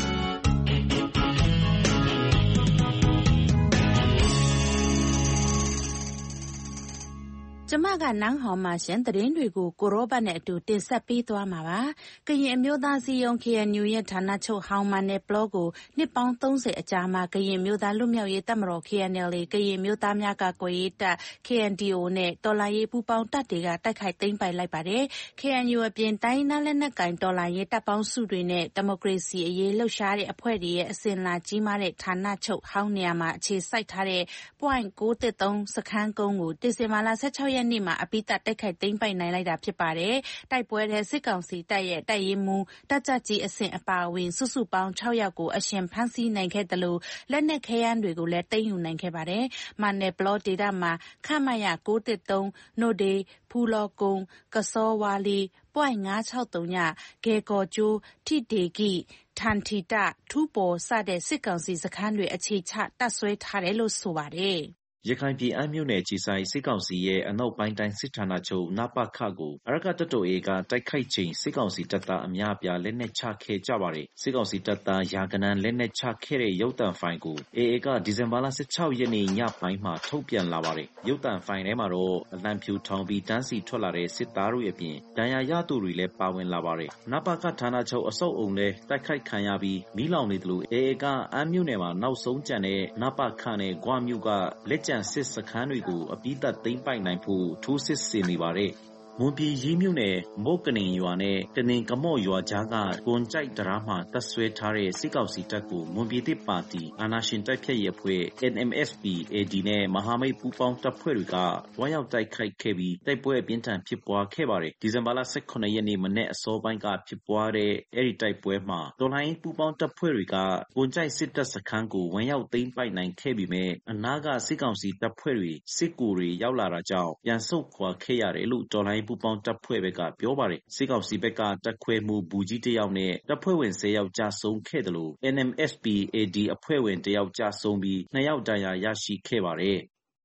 ကျမကနန်းဟော်မှာရှင်သတင်းတွေကိုကိုရောဘတ်နဲ့အတူတင်ဆက်ပေးသွားမှာပါ။ကရင်အမျိုးသားစီယုံ KNU ရဲ့ဌာနချုပ်ဟောင်းမနဲ့ဘလော့ကိုနှစ်ပေါင်း30အကြာမှာကရင်မျိုးသားလူမျိုးရေးတပ်မတော် KNLA ကရင်မျိုးသားများကကွယ်ရေးတပ် KNDO နဲ့တော်လှန်ရေးပူးပေါင်းတပ်တွေကတိုက်ခိုက်သိမ်းပိုက်လိုက်ပါတယ်။ KNU အပြင်တိုင်းသားလက်နက်ကင်တော်လှန်ရေးတပ်ပေါင်းစုတွေနဲ့ဒီမိုကရေစီအရေးလှုပ်ရှားတဲ့အဖွဲ့တွေရဲ့အစဉ်လာကြီးမားတဲ့ဌာနချုပ်ဟောင်းနေရာမှာအခြေစိုက်ထားတဲ့ .913 စခန်းကုန်းကိုဒီဇင်ဘာလ16ရက်နေ့မှာအပိသက်တိုက်ခိုက်သိမ်းပိုက်နိုင်လိုက်တာဖြစ်ပါတယ်။တိုက်ပွဲတဲ့စစ်ကောင်စီတပ်ရဲ့တိုက်ရေးမှူးတပ်ကြပ်ကြီးအဆင့်အပါအဝင်စုစုပေါင်း6ယောက်ကိုအရှင်ဖမ်းဆီးနိုင်ခဲ့တယ်လို့လက်နက်ခဲယမ်းတွေကိုလည်းသိမ်းယူနိုင်ခဲ့ပါတယ်။မာနယ်ဘလော့ဒေတာမှာခမရ913နို့ဒေဖူလောကုံကစောဝါလီ.563 ညဂေကောကျိုးထိဒေဂိထန်ထီတထူပေါ်စတဲ့စစ်ကောင်စီစခန်းတွေအခြေချတပ်ဆွဲထားတယ်လို့ဆိုပါတယ်။ရခိုင်ပြည်အမ်းမြို့နယ်ကြီးဆိုင်စစ်ကောင်စီရဲ့အနောက်ပိုင်းတိုင်းစစ်ဌာနချုပ်နပခကိုအရကတပ်တော် AA ကတိုက်ခိုက်ချိန်စစ်ကောင်စီတပ်သားအများအပြားလက်နက်ချခဲ့ကြပါတယ်။စစ်ကောင်စီတပ်သားရာဂဏန်းလက်နက်ချခဲ့တဲ့ရုပ်သံဖိုင်ကို AA ကဒီဇင်ဘာလ16ရက်နေ့ညပိုင်းမှာထုတ်ပြန်လာပါတယ်။ရုပ်သံဖိုင်ထဲမှာတော့အလံဖြူထောင်ပြီးတန်းစီထွက်လာတဲ့စစ်သားတွေအပြင်ဒဏ်ရာရသူတွေလည်းပါဝင်လာပါတယ်။နပခဌာနချုပ်အစုပ်အုံလည်းတိုက်ခိုက်ခံရပြီးမီးလောင်နေတယ်လို့ AA ကအမ်းမြို့နယ်မှာနောက်ဆုံးကျန်တဲ့နပခနဲ့ဂွမြို့ကလက်ကျန်စစ်စခန်းတွေကိုအပြီးသတ်သိမ်းပိုက်နိုင်ဖို့ထိုးစစ်ဆင်နေပါတယ်။မွန်ပြည်ရေးမြို့နယ်မုတ်ကနင်ရွာနဲ့တနင်ကမော့ရွာကြားကကွန်ကြိုက်တရားမှာတပ်ဆွဲထားတဲ့စစ်ကောင်စီတပ်ကိုမွန်ပြည်သစ်ပါတီအာဏာရှင်တိုက်ဖျက်ရေးအဖွဲ့ NMSP-AD နဲ့မဟာမိတ်ပူးပေါင်းတပ်ဖွဲ့တွေကဝိုင်းရောက်တိုက်ခိုက်ခဲ့ပြီးတိုက်ပွဲအပြင်းထန်ဖြစ်ပွားခဲ့ပါတယ်။ဒီဇင်ဘာလ18ရက်နေ့မနေ့အစောပိုင်းကဖြစ်ပွားတဲ့အဲဒီတိုက်ပွဲမှာတော်လှန်ရေးပူးပေါင်းတပ်ဖွဲ့တွေကကွန်ကြိုက်စစ်တပ်စခန်းကိုဝိုင်းရောက်သိမ်းပိုက်နိုင်ခဲ့ပြီးမဲ့အနားကစစ်ကောင်စီတပ်ဖွဲ့တွေစစ်ကူတွေရောက်လာတာကြောင့်ပြန်ဆုတ်ခွာခဲ့ရတယ်လို့တော်လှန်ရေးပူးပေါင်းတပ်ဖွဲ့ဘက်ကပြောပါတယ်။စစ်ကောင်စီဘက်ကတပ်ခွဲမှုဘူကြီးတယောက်နဲ့တပ်ဖွဲ့ဝင်10ယောက်ကြာဆုံးခဲ့တယ်လို့ NMSP-AD အဖွဲ့ဝင်တယောက်ကြာဆုံးပြီး2ယောက်ဒဏ်ရာရရှိခဲ့ပါတယ်။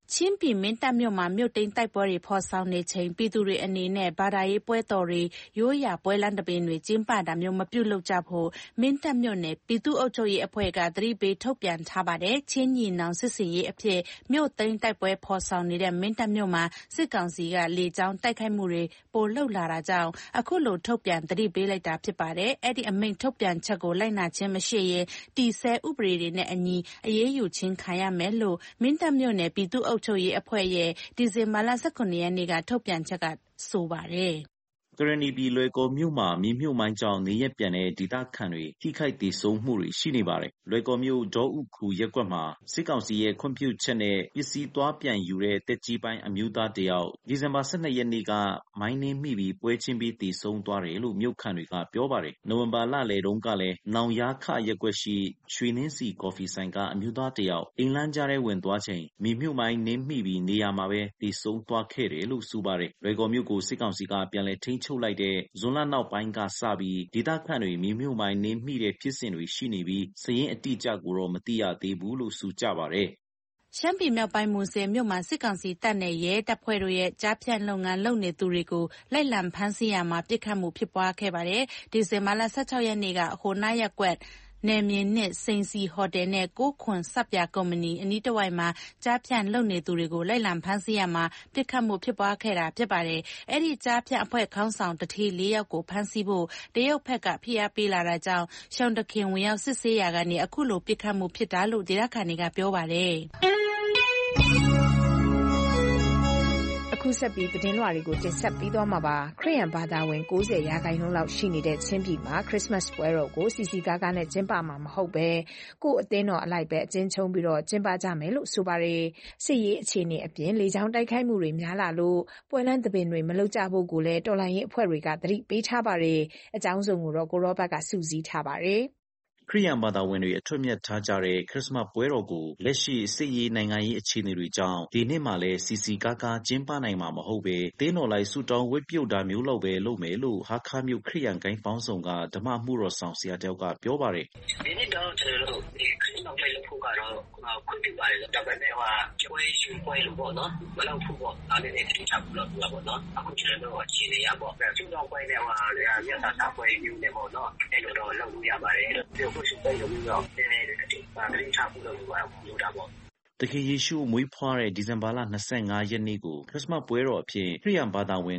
ချင်းပြည်မင်းတပ်မြို့မှာမြို့သိမ်းတိုက်ပွဲတွေဖော်ဆောင်နေချိန်ပြည်သူတွေအနေနဲ့ဘာသာရေးပွဲတော်တွေရိုးရာပွဲလမ်းတပင်တွေကျင်းပတာမျိုးမပြုလုပ်ကြဖို့မင်းတပ်မြို့နယ်ပြည်သူ့အုပ်ချုပ်ရေးအဖွဲ့ကသတိပေးထုတ်ပြန်ထားပါတယ်။ချင်းညီနောင်စစ်စင်ရေးအဖြစ်မြို့သိမ်းတိုက်ပွဲဖော်ဆောင်နေတဲ့မင်းတပ်မြို့မှာစစ်ကောင်စီကလေကြောင်းတိုက်ခိုက်မှုတွေပိုလုပ်လာတာကြောင့်အခုလိုထုတ်ပြန်သတိပေးလိုက်တာဖြစ်ပါတယ်။အဲ့ဒီအမိန့်ထုတ်ပြန်ချက်ကိုလိုက်နာခြင်းမရှိရင်တီဆဲဥပဒေတွေနဲ့အညီအရေးယူခြင်းခံရမယ်လို့မင်းတပ်မြို့နယ်ပြည်သူ့အုပ်ချုပ်ရေးအဖွဲ့ရဲ့ဒီဇင်ဘာလ 19 ရက်နေ့ကထုတ်ပြန်ချက်ကဆိုပါတယ်။ကရဏီပြည်လွယ်ကော်မြို့မှာမြေမြုပ်မိုင်းကြောင့်နေရက်ပြန်တဲ့ဒေသခံတွေထိခိုက်ဒေဆုံးမှုတွေရှိနေပါတယ်။လွယ်ကော်မြို့ဒေါဥခူရက်ကွက်မှာစစ်ကောင်စီရဲ့ခွင့်ပြုချက်နဲ့ပစ္စည်းသွားပြန်ယူတဲ့တက်ကြီးပိုင်းအမျိုးသားတယောက်ဒီဇင်ဘာ 12 ရက်နေ့ကမိုင်းနှင်းမိပြီးပွဲချင်းပြီးဒေဆုံးသွားတယ်လို့မြို့ခံတွေကပြောပါတယ်။နိုဝင်ဘာလလယ်တုန်းကလည်းနောင်ယာခရက်ကွက်ရှိရွှေနှင်းစီကော်ဖီဆိုင်ကအမျိုးသားတယောက်အိမ်လမ်းကြားထဲဝင်သွားချိန်မြေမြုပ်မိုင်းနှင်းမိပြီးနေရာမှာပဲဒေဆုံးသွားခဲ့တယ်လို့ဆိုပါတယ်။လွယ်ကော်မြို့ကိုစစ်ကောင်စီကပြန်လည်ထိန်းချုပ်လိုက်တဲ့ဇွန်လနောက်ပိုင်းကစပြီးဒေသခံတွေမြေမြုပ်မိုင်းနှင်းမိတဲ့ဖြစ်စဉ်တွေရှိနေပြီးစာရင်းအတိအကျကိုတော့မသိရသေးဘူးလို့ဆိုကြပါတယ်။ရှမ်းပြည်မြောက်ပိုင်းမူဆယ်မြို့မှာစစ်ကောင်စီတပ်နဲ့ရဲတပ်ဖွဲ့တို့ရဲ့ကြားဖြတ်လုပ်ငန်းလုပ်နေသူတွေကိုလိုက်လံဖမ်းဆီးရမှာပြစ်ခတ်မှုဖြစ်ပွားခဲ့ပါတယ်။ဒီဇင်ဘာလ 16 ရက်နေ့ကဟိုနာရက်ကွက်နယ်မြေနဲ့စိန်စီဟိုတယ်နဲ့ကိုခွန်စပ်ပြကုမ္ပဏီအနီးတစ်ဝိုက်မှာကြားဖြတ်လုပ်နေသူတွေကိုလိုက်လံဖမ်းဆီးရမှာပြစ်ခတ်မှုဖြစ်ပွားခဲ့တာဖြစ်ပါတယ်။အဲ့ဒီကြားဖြတ်အဖွဲ့ခေါင်းဆောင်တထေး 4 ယောက်ကိုဖမ်းဆီးဖို့တရုတ်ဘက်ကဖိအားပေးလာတာကြောင့်ရှောင်းတခင်ဝင်ရောက်စစ်ဆေးရာကနေအခုလိုပြစ်ခတ်မှုဖြစ်တာလို့ဒေသခံတွေကပြောပါတယ်။အခုဆက်ပြီးသတင်းလွှာတွေကိုတင်ဆက်ပေးသွားမှာပါခရစ်ယာန်ဘာသာဝင်90%လောက်ရှိနေတဲ့ချင်းပြည်မှာခရစ်စမတ်ပွဲတော်ကိုစီစီကားကားနဲ့ကျင်းပမှာမဟုတ်ပဲကိုယ့်အသင်းတော်အလိုက်ပဲအကျဉ်းချုံးပြီးတော့ကျင်းပကြမယ်လို့ဆိုပါတယ်စစ်ရေးအခြေအနေအပြင်လေကြောင်းတိုက်ခိုက်မှုတွေများလာလို့ပွဲလမ်းသဘင်တွေမလုပ်ကြဖို့ကိုလည်းတော်လှန်ရေးအဖွဲ့တွေကသတိပေးထားပါတယ်အကြောင်းစုံကိုတော့ကိုရောဘတ်ကစုစည်းထားပါတယ်ခရစ်ယာန်ဘာသာဝင်တွေအထွတ်မြတ်ထားကြတဲ့ခရစ်စမတ်ပွဲတော်ကိုလက်ရှိစစ်ရေးနိုင်ငံရေးအခြေအနေတွေကြောင့်ဒီနှစ်မှာလည်းစီစီကားကားကျင်းပနိုင်မှာမဟုတ်ပဲတင်းတော်လိုက်ဆူတောင်းဝတ်ပြုတ်တာမျိုးလောက်ပဲလုပ်မယ်လို့ဟာခါမျိုးခရစ်ယာန်ဂိုင်းပေါင်းဆောင်ကဓမ္မမှုတော်ဆောင်ဆရာတယောက်ကပြောပါတယ်ဒီနေ့တော့ကျွန်တော်တို့ဒီခရစ်စမတ်ပွဲလုပ်ဖို့ကတော့ခွင့်ပြုပါတယ်ဒါပေမဲ့ကျွေးရွှေပွဲလို့ပေါ့နော်မလုပ်ဖို့ပေါ့အားလည်းတိကျဖို့လို့ပြောပါတော့အခုကျွန်တော်တို့အခြေအနေရပေါ့ကျူတော်ပွဲနဲ့မြတ်သာပွဲမျိုးနဲ့ပေါ့နော်အဲ့လိုတော့လုပ်လို့ရပါတယ်ပြောရှိတဲ့ရုံမျိုးတော့နည်းနည်းလေးပါတိကျဖို့လို့ပြောတာပေါ့တခင်ယေရှုမွေးဖွားတဲ့ဒီဇင်ဘာလ 25 ရက်နေ့ကိုခရစ်စမတ်ပွဲတော်အဖြစ်ခရစ်ယာန်ဘာသာဝင်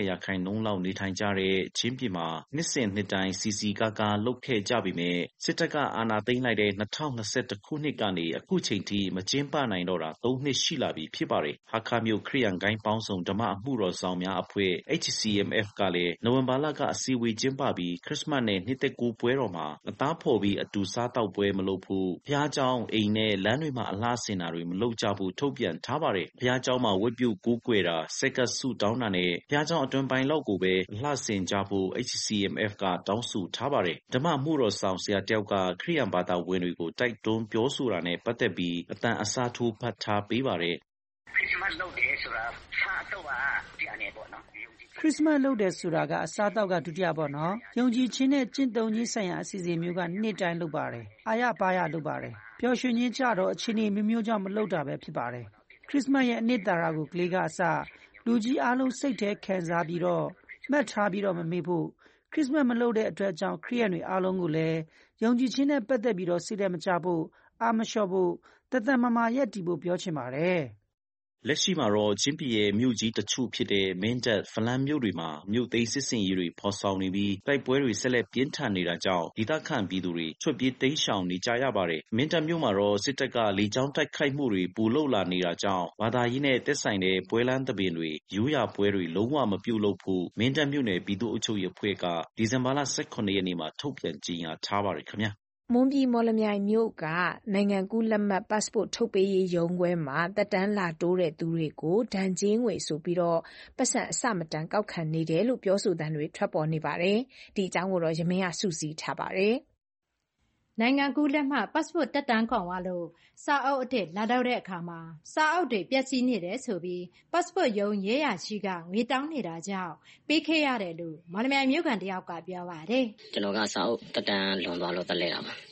90% လောက်နေထိုင်ကြတဲ့ချင်းပြည်မှာနှစ်စဉ်နှစ်တိုင်းစီစီကားကားလုပ်ခဲ့ကြပေမဲ့စစ်တပ်ကအာဏာသိမ်းလိုက်တဲ့2021ခုနှစ်ကနေအခုချိန်ထိမကျင်းပနိုင်တော့တာ3နှစ်ရှိလာပြီဖြစ်ပါတယ်။ဟာခါမျိုးခရစ်ယာန်ဂိုင်းပေါင်းဆောင်ဓမ္မအမှုတော်ဆောင်များအဖွဲ့ HCMF ကလည်းနိုဝင်ဘာလကအစည်းအဝေးကျင်းပပြီးခရစ်စမတ်နဲ့နှစ်သက်ကူပွဲတော်မှာအသားဖော်ပြီးအတူစားတောက်ပွဲမလုပ်ဖို့ဘုရားကျောင်းအိမ်နဲ့လမ်းတွေမှာအလားစင်တွေမလုပ်ကြဘူးထုတ်ပြန်ထားပါတယ်။ဘုရားကျောင်းမှာဝတ်ပြုကိုးကွယ်တာစက္ကဆုတောင်းတာနဲ့ဘုရားကျောင်းအတွင်ပိုင်းလောက်ကိုပဲလှဆင်ကြဖို့ HCMF ကတောင်းဆိုထားပါတယ်။ဓမ္မမှုတော်ဆောင်ဆရာတယောက်ကခရစ်ယာန်ဘာသာဝင်တွေကိုတိုက်တွန်းပြောဆိုတာနဲ့ပတ်သက်ပြီးအတန်အစားထိုးဖတ်ထားပေးပါတယ်။ခရစ်စမတ်လုပ်တယ်ဆိုတာစားတော့ပြန်နေပေါ့နော်ခရစ်စမတ်လုပ်တယ်ဆိုတာကအစားတောက်ကဒုတိယပေါ့နော်ယုံကြည်ခြင်းနဲ့ကျင့်သုံးခြင်းဆိုင်ရာအစီအစဉ်မျိုးကနှစ်တိုင်းလုပ်ပါတယ်အာရပါရလုပ်ပါတယ်ပျော်ရွှင်ခြင်းကြတော့အခြေအနေမျိုးကြောင့်မလုပ်တာပဲဖြစ်ပါတယ်ခရစ်စမတ်ရဲ့အနှစ်သာရကိုကလေးကအစလူကြီးအားလုံးစိတ်ထဲခံစားပြီးတော့မှတ်ထားပြီးတော့မမေ့ဖို့ခရစ်စမတ်မလုပ်တဲ့အတွက်ကြောင့်ခရိယန်တွေအားလုံးကိုလည်းယုံကြည်ခြင်းနဲ့ပတ်သက်ပြီးတော့စိတ်ထဲမချဖို့အာမလျှော့ဖို့တသက်မရက်တည်ဖို့ပြောချင်ပါတယ်လက်ရှိမှာတော့ချင်းပြည်ရဲ့မြို့ကြီးတချို့ဖြစ်တဲ့မင်းတပ်ဖလန်းမြို့တွေမှာမြို့သိမ်းစစ်စင်ရေးတွေဖော်ဆောင်နေပြီးတိုက်ပွဲတွေဆက်လက်ပြင်းထန်နေတာကြောင့်ဒေသခံပြည်သူတွေချွတ်ပြေးတိမ်းရှောင်နေကြရပါတယ်။မင်းတပ်မြို့မှာတော့စစ်တပ်ကလေကြောင်းတိုက်ခိုက်မှုတွေပူလုပ်လာနေတာကြောင့်ဘာသာရေးနဲ့သက်ဆိုင်တဲ့ပွဲလမ်းသဘင်တွေရိုးရာပွဲတွေလုံးဝမပြုလုပ်ဖို့မင်းတပ်မြို့နယ်ပြည်သူ့အုပ်ချုပ်ရေးအဖွဲ့ကဒီဇင်ဘာလ 18 ရက်နေ့မှာထုတ်ပြန်ကြေညာထားပါတယ်ခင်ဗျာမွန်ပြည်မော်လမြိုင်မြို့ကနိုင်ငံကူးလက်မှတ် passport ထုတ်ပေးရေးရုံးခွဲမှာတက်တန်းလာတိုးတဲ့သူတွေကိုဒဏ်ကြေးငွေဆိုပြီးတော့ပတ်စံအစမတန်ကောက်ခံနေတယ်လို့ပြောဆိုသံတွေထွက်ပေါ်နေပါတယ်။ဒီအကြောင်းကိုတော့ရမင်းကစုစည်းထားပါတယ်။နိုင်ငံကူးလက်မှတ် passport တက်တန်းခွန်သွားလို့စာအုပ်အစ်စ်လာတော့တဲ့အခါမှာစာအုပ်တွေပျက်စီးနေတယ်ဆိုပြီး passport ရုံးရဲရရှိကငွေတောင်းနေတာကြောင့်ပေးခဲ့ရတယ်လို့မော်လမြိုင်မြို့ခံတယောက်ကပြောပါတယ်ကျွန်တော်ကစာအုပ်တက်တန်းလွန်သွားလို့တက်လဲတာပါ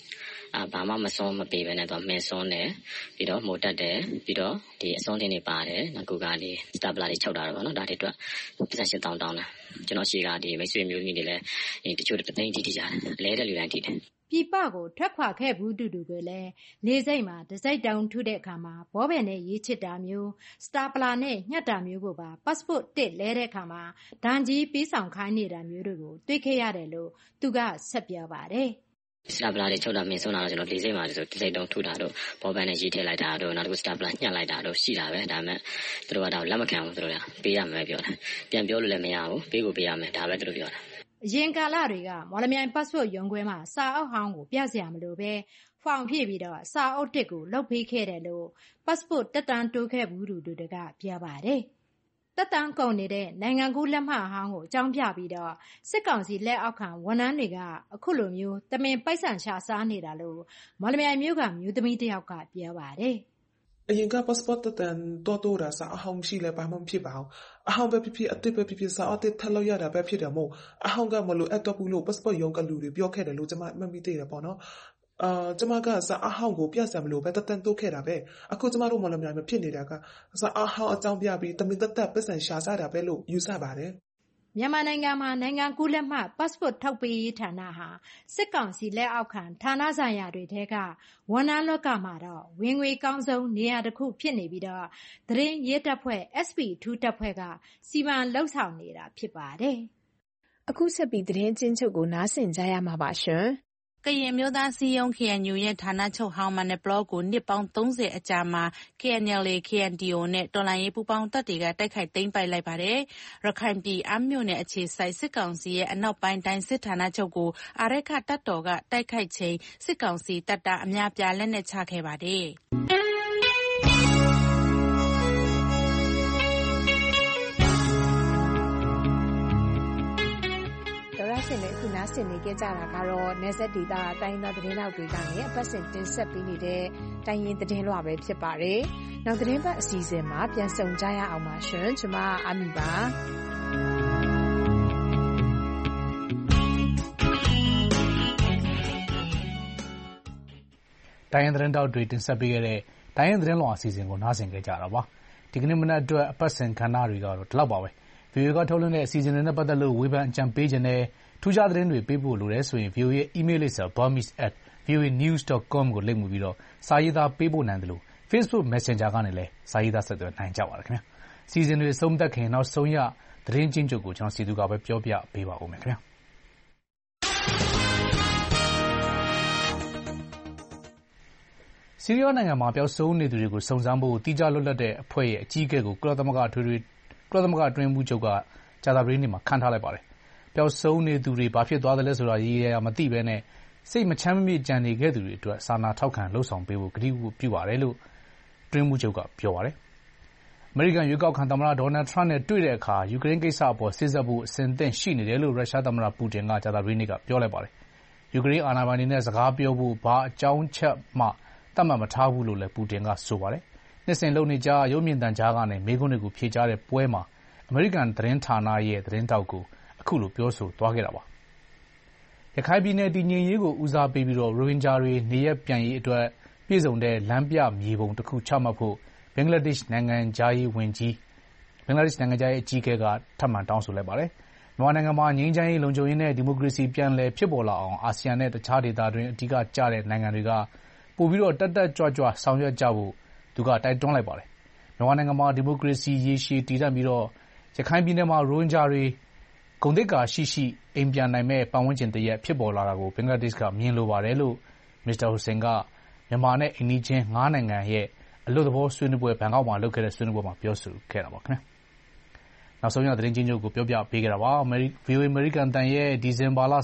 ဘာမှမစွန်းမပေးဘဲနဲ့သူကမင်းစွန်းတယ်ပြီးတော့မိုးတက်တယ်ပြီးတော့ဒီအစွန်းတင်တွေပါတယ်နောက်ကူကဒီစတာပလာတွေချုပ်တာတော့ဗောနော်ဒါတွေအတွက်ပတ်စံ8000တောင်းတာကျွန်တော်ရှိကဒီမိတ်ဆွေမျိုးကြီးတွေလည်းတချို့တသိန်းတိတိကြတယ်အလဲတဲ့လူတိုင်းတိတယ်ပြည်ပကိုထွက်ခွာခဲ့ဘူးတူကိုလည်းလေစိတ်မှာတစိုက်တောင်ထုတဲ့အခါမှာဘောပင်နဲ့ရေးချစ်တာမျိုးစတာပလာနဲ့ညှက်တာမျိုးကိုပါ passport တစ်လဲတဲ့အခါမှာဒဏ်ကြီးပေးဆောင်ခိုင်းနေတာမျိုးတွေကိုတွေ့ခဲ့ရတယ်လို့သူကဆက်ပြောပါတယ်စတာပလာတွေချုပ်တာမင်းစွန်းတာတော့ကျွန်တော်လေစိတ်မှာဆိုတစိုက်တောင်ထုတာတော့ဘောပင်နဲ့ရေးထည့်လိုက်တာတော့နောက်တစ်ခုစတာပလာညှက်လိုက်တာတော့ရှိတာပဲဒါပေမဲ့သူတို့ကတော့လက်မခံဘူးသူတို့ကပေးရမယ်ပြောတာပြန်ပြောလို့လည်းမရဘူးပေးကိုပေးရမယ်ဒါပဲသူတို့ပြောတာအရင်ကာလတွေကမော်လမြိုင် passport ရုံးခွဲမှာစာအုပ်ဟောင်းကိုပြစရာမလိုပဲဖောင်ဖြည့်ပြီးတော့စာအုပ်တစ်ကိုလုပ်ပေးခဲ့တယ်လို့ passport တက်တန်းတိုးခဲ့ဘူးသူတွေကပြောပါတယ်တက်တန်းကုန်နေတဲ့နိုင်ငံကူးလက်မှတ်အဟောင်းကိုအကြောင်းပြပြီးတော့စစ်ကောင်စီလက်အောက်ခံဝန်ထမ်းတွေကအခုလိုမျိုးတမင်ပိုက်ဆံရှာစားနေတာလို့မော်လမြိုင်မြို့ကမျိုးသမီးတစ်ယောက်ကပြောပါတယ်အရင်က passport တက်တန်းတိုးတာစာအဟောင်းရှိလဲဘာမှမဖြစ်ပါဘူးအဟောင်းပဲဖြစ်အစ်စ်ပဲဖြစ်စာအစ်စ်ထပ်လို့ရတာပဲဖြစ်တယ်မို့အဟောင်းကမလို့အတော့ဘူးလို့ passport ရုံးကလူတွေပြောခဲ့တယ်လို့ကျွန်မမှတ်မိသေးတယ်ပေါ့နော်ကျွန်မကစာအဟောင်းကိုပြဆံမလို့ပဲတက်တန်းတိုးခဲ့တာပဲအခုကျွန်မတို့မော်လမြိုင်မှာဖြစ်နေတာကစာအဟောင်းအကြောင်းပြပြီးတမင်တက်ပတ်စံရှာစားတာပဲလို့ယူဆပါတယ်မြန်မာနိုင်ငံမှာနိုင်ငံကူးလက်မှတ် passport ထောက်ပေးရေးဌာနဟာစစ်ကောင်စီလက်အောက်ခံဌာနဆိုင်ရာတွေထဲကဝန်ထမ်းလောကမှာတော့ဝင်ငွေကောင်းဆုံးနေရာတစ်ခုဖြစ်နေပြီးတော့သတင်းရေးတပ်ဖွဲ့ SP ထူးတပ်ဖွဲ့ကစီမံလှုပ်ဆောင်နေတာဖြစ်ပါတယ်။အခုဆက်ပြီးသတင်းချင်းချုပ်ကိုနားဆင်ကြရမှာပါရှင်။ကရင်မျိုးသားစီယုံ KNU ရဲ့ဌာနချုပ်ဟောင်းမနယ်ပလော့ကိုနှစ်ပေါင်း30အကြာမှာ KNLA KNDO နဲ့တော်လှန်ရေးပူးပေါင်းတပ်တွေကတိုက်ခိုက်သိမ်းပိုက်လိုက်ပါတယ်။ရခိုင်ပြည်အမ်းမြို့နယ်အခြေစိုက်စစ်ကောင်စီရဲ့အနောက်ပိုင်းတိုင်းစစ်ဌာနချုပ်ကိုအာရခတပ်တော်ကတိုက်ခိုက်ချိန်စစ်ကောင်စီတပ်သားအများပြားလက်နက်ချခဲ့ပါတယ်။ရှင်နဲ့ခုနားဆင်နေကြတာကတော့နယ်စပ်ဒေသတိုင်းသားသတင်းတောက်တွေကနေအပတ်စဉ်တင်ဆက်ပေးနေတဲ့တိုင်းရင်းသတင်းလွှာပဲဖြစ်ပါတယ်။နောက်သတင်းပတ်အစီအစဉ်မှာပြန်ဆုံကြရအောင်ပါရှင်။ကျွန်မအာမီပါ။တိုင်းရင်းသတင်းတောက်တွေတင်ဆက်ပေးခဲ့တဲ့တိုင်းရင်းသတင်းလွှာအစီအစဉ်ကိုနားဆင်ကြကြတာပါ။ဒီကနေ့မနက်အတွက်အပတ်စဉ်ခဏတွေကတော့ဒီလောက်ပါပဲ။ VOA ကထုတ်လွှင့်တဲ့အစီအစဉ်တွေနဲ့ပတ်သက်လို့ဝေဖန်အကြံပေးခြင်းနဲ့ထူးခြားသတင်းတွေပေးဖို့လိုတယ်ဆိုရင် VOA ရဲ့ email လိပ်စာ burmese@voanews.com ကိုလိပ်မူပြီးတော့စာရေးသားပေးပို့နိုင်တယ်လို့ Facebook Messenger ကနေလည်းစာရေးသားဆက်သွယ်နိုင်ကြပါတယ်ခင်ဗျာ။စီစဉ်တွေဆုံးသက်ခင်နောက်ဆုံးရသတင်းချင်းချုပ်ကိုကျွန်တော်စီသူကပဲပြောပြပေးပါဦးမယ်ခင်ဗျာ။ဆီးရီးယားနိုင်ငံမှာပျောက်ဆုံးနေသူတွေကိုစုံစမ်းဖို့တိကျလွတ်လပ်တဲ့အဖွဲ့ရဲ့အကြီးအကဲကိုကုလသမဂ္ဂအတွင်းရေးမှူးချုပ်ကကြာသပတေးနေ့မှာခန့်ထားလိုက်ပါတယ်။ပျောက်ဆုံးနေသူတွေဘာဖြစ်သွားသလဲဆိုတာရေရေရာမသိဘဲနဲ့စိတ်မချမ်းမမြေ့ကြံနေခဲ့သူတွေအတွက်စာနာထောက်ခံလှုပ်ဆောင်ပေးဖို့ကတိပြုပါတယ်လို့အတွင်းရေးမှူးချုပ်ကပြောပါတယ်။အမေရိကန်ရွေးကောက်ခံသမ္မတဒေါ်နယ်ထရမ့်နဲ့တွေ့တဲ့အခါယူကရိန်းကိစ္စအပေါ်စေ့စပ်ဖို့အဆင်သင့်ရှိနေတယ်လို့ရုရှားသမ္မတပူတင်ကကြာသပတေးနေ့ကပြောလိုက်ပါတယ်။ယူကရိန်းအာဏာပိုင်တွေနဲ့စကားပြောဖို့ဘာအကြောင်းချက်မှသတ်မှတ်မထားဘူးလို့လည်းပူတင်ကဆိုပါတယ်။နှစ်စဉ်လုပ်နေကြရုပ်မြင်သံကြားကနေမေးခွန်းတွေကိုဖြေကြားတဲ့ပွဲမှာအမေရိကန်သတင်းဌာနရဲ့သတင်းတောက်ကိုအခုလိုပြောဆိုသွားခဲ့တာပါ။ရခိုင်ပြည်နယ်တည်ငြိမ်ရေးကိုဦးစားပေးပြီးတော့ရိုဟင်ဂျာတွေနေရပ်ပြန်ရေးအတွက်ပြည့်စုံတဲ့လမ်းပြမြေပုံတစ်ခုချမှတ်ဖို့ဘင်္ဂလားဒေ့ရှ်နိုင်ငံခြားရေးအကြီးအကဲကထပ်မံတောင်းဆိုလိုက်ပါတယ်။မြန်မာနိုင်ငံမှာငြိမ်းချမ်းရေးလုံခြုံရေးနဲ့ဒီမိုကရေစီပြန်လည်ဖြစ်ပေါ်လာအောင်အာဆီယံနဲ့တခြားဒေသတွင်းအဓိကကျတဲ့နိုင်ငံတွေကပိုပြီးတော့တက်ကြွဆောင်ရွက်ကြဖို့သူကတိုက်တွန်းလိုက်ပါတယ်။မြန်မာနိုင်ငံမှာဒီမိုကရေစီရေရှည်တည်တံ့ပြီးတော့ရခိုင်ပြည်နယ်မှာရိုဟင်ဂျာတွေဂုဏ်သိက္ခာရှိအိမ်ပြန်နိုင်မဲ့ပတ်ဝန်းကျင်တရပ်ဖြစ်ပေါ်လာတာကိုဘင်္ဂလားဒေ့ရှ်ကမြင်လိုပါတယ်လို့မစ္စတာဟူစိန်ကမြန်မာနဲ့အိမ်နီးချင်း၅နိုင်ငံရဲ့အလွတ်သဘောဆွေးနွေးပွဲဘန်ကောက်မှာလုပ်ခဲ့တဲ့ဆွေးနွေးပွဲမှာပြောဆိုခဲ့တာပါခင်ဗျာ။နောက်ဆုံးရသတင်းချင်းချုပ်ကိုပြောပြပေးခဲ့တာပါ။ VOA အမေရိကန်တန်ရဲ့ဒီဇင်ဘာလ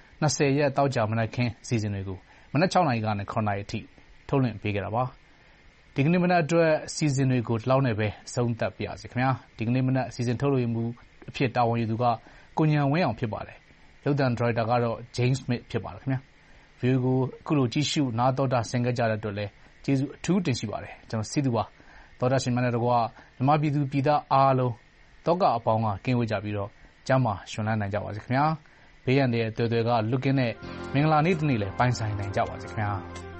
20ရက်တောက်ကြမနက်ခင်းအစီအစဉ်တွေကိုမနက်6နာရီကနေ9နာရီအထိထုတ်လွှင့်ပေးခဲ့တာပါ။ဒီကနေ့မနက်အတွက်အစီအစဉ်တွေကိုဒီလောက်နဲ့ပဲအဆုံးသတ်ပါရစေခင်ဗျာ။ဒီကနေ့မနက်အစီအစဉ်ထုတ်လွှင့်မှုအဖြစ်တာဝန်ယူသူကကိုဉာဏ်ဝင်းအောင်ဖြစ်ပါတယ်။ရုပ်သံဒရိုက်တာကတော့ James Smith ဖြစ်ပါတယ်ခင်ဗျာ။ VOA ကိုအခုလိုကြည့်ရှုနားတော်တာဆင်ခဲ့ကြတဲ့အတွက်လည်းကျေးဇူးအထူးတင်ရှိပါတယ်။ကျွန်တော်စီသူပါ။သောတာရှင်များနဲ့တကွမြန်မာပြည်သူပြည်သားအားလုံးတောကအပေါင်းကကင်းဝေးကြပြီးတော့ကျမ်းမာရှင်လန်းနိုင်ကြပါစေခင်ဗျာ။ဘေးရန်တွေတွေ့ကလွတ်ကင်းတဲ့မင်္ဂလာနေ့တစ်နေ့လည်းပိုင်ဆိုင်နိုင်ကြပါစေခင်ဗျာ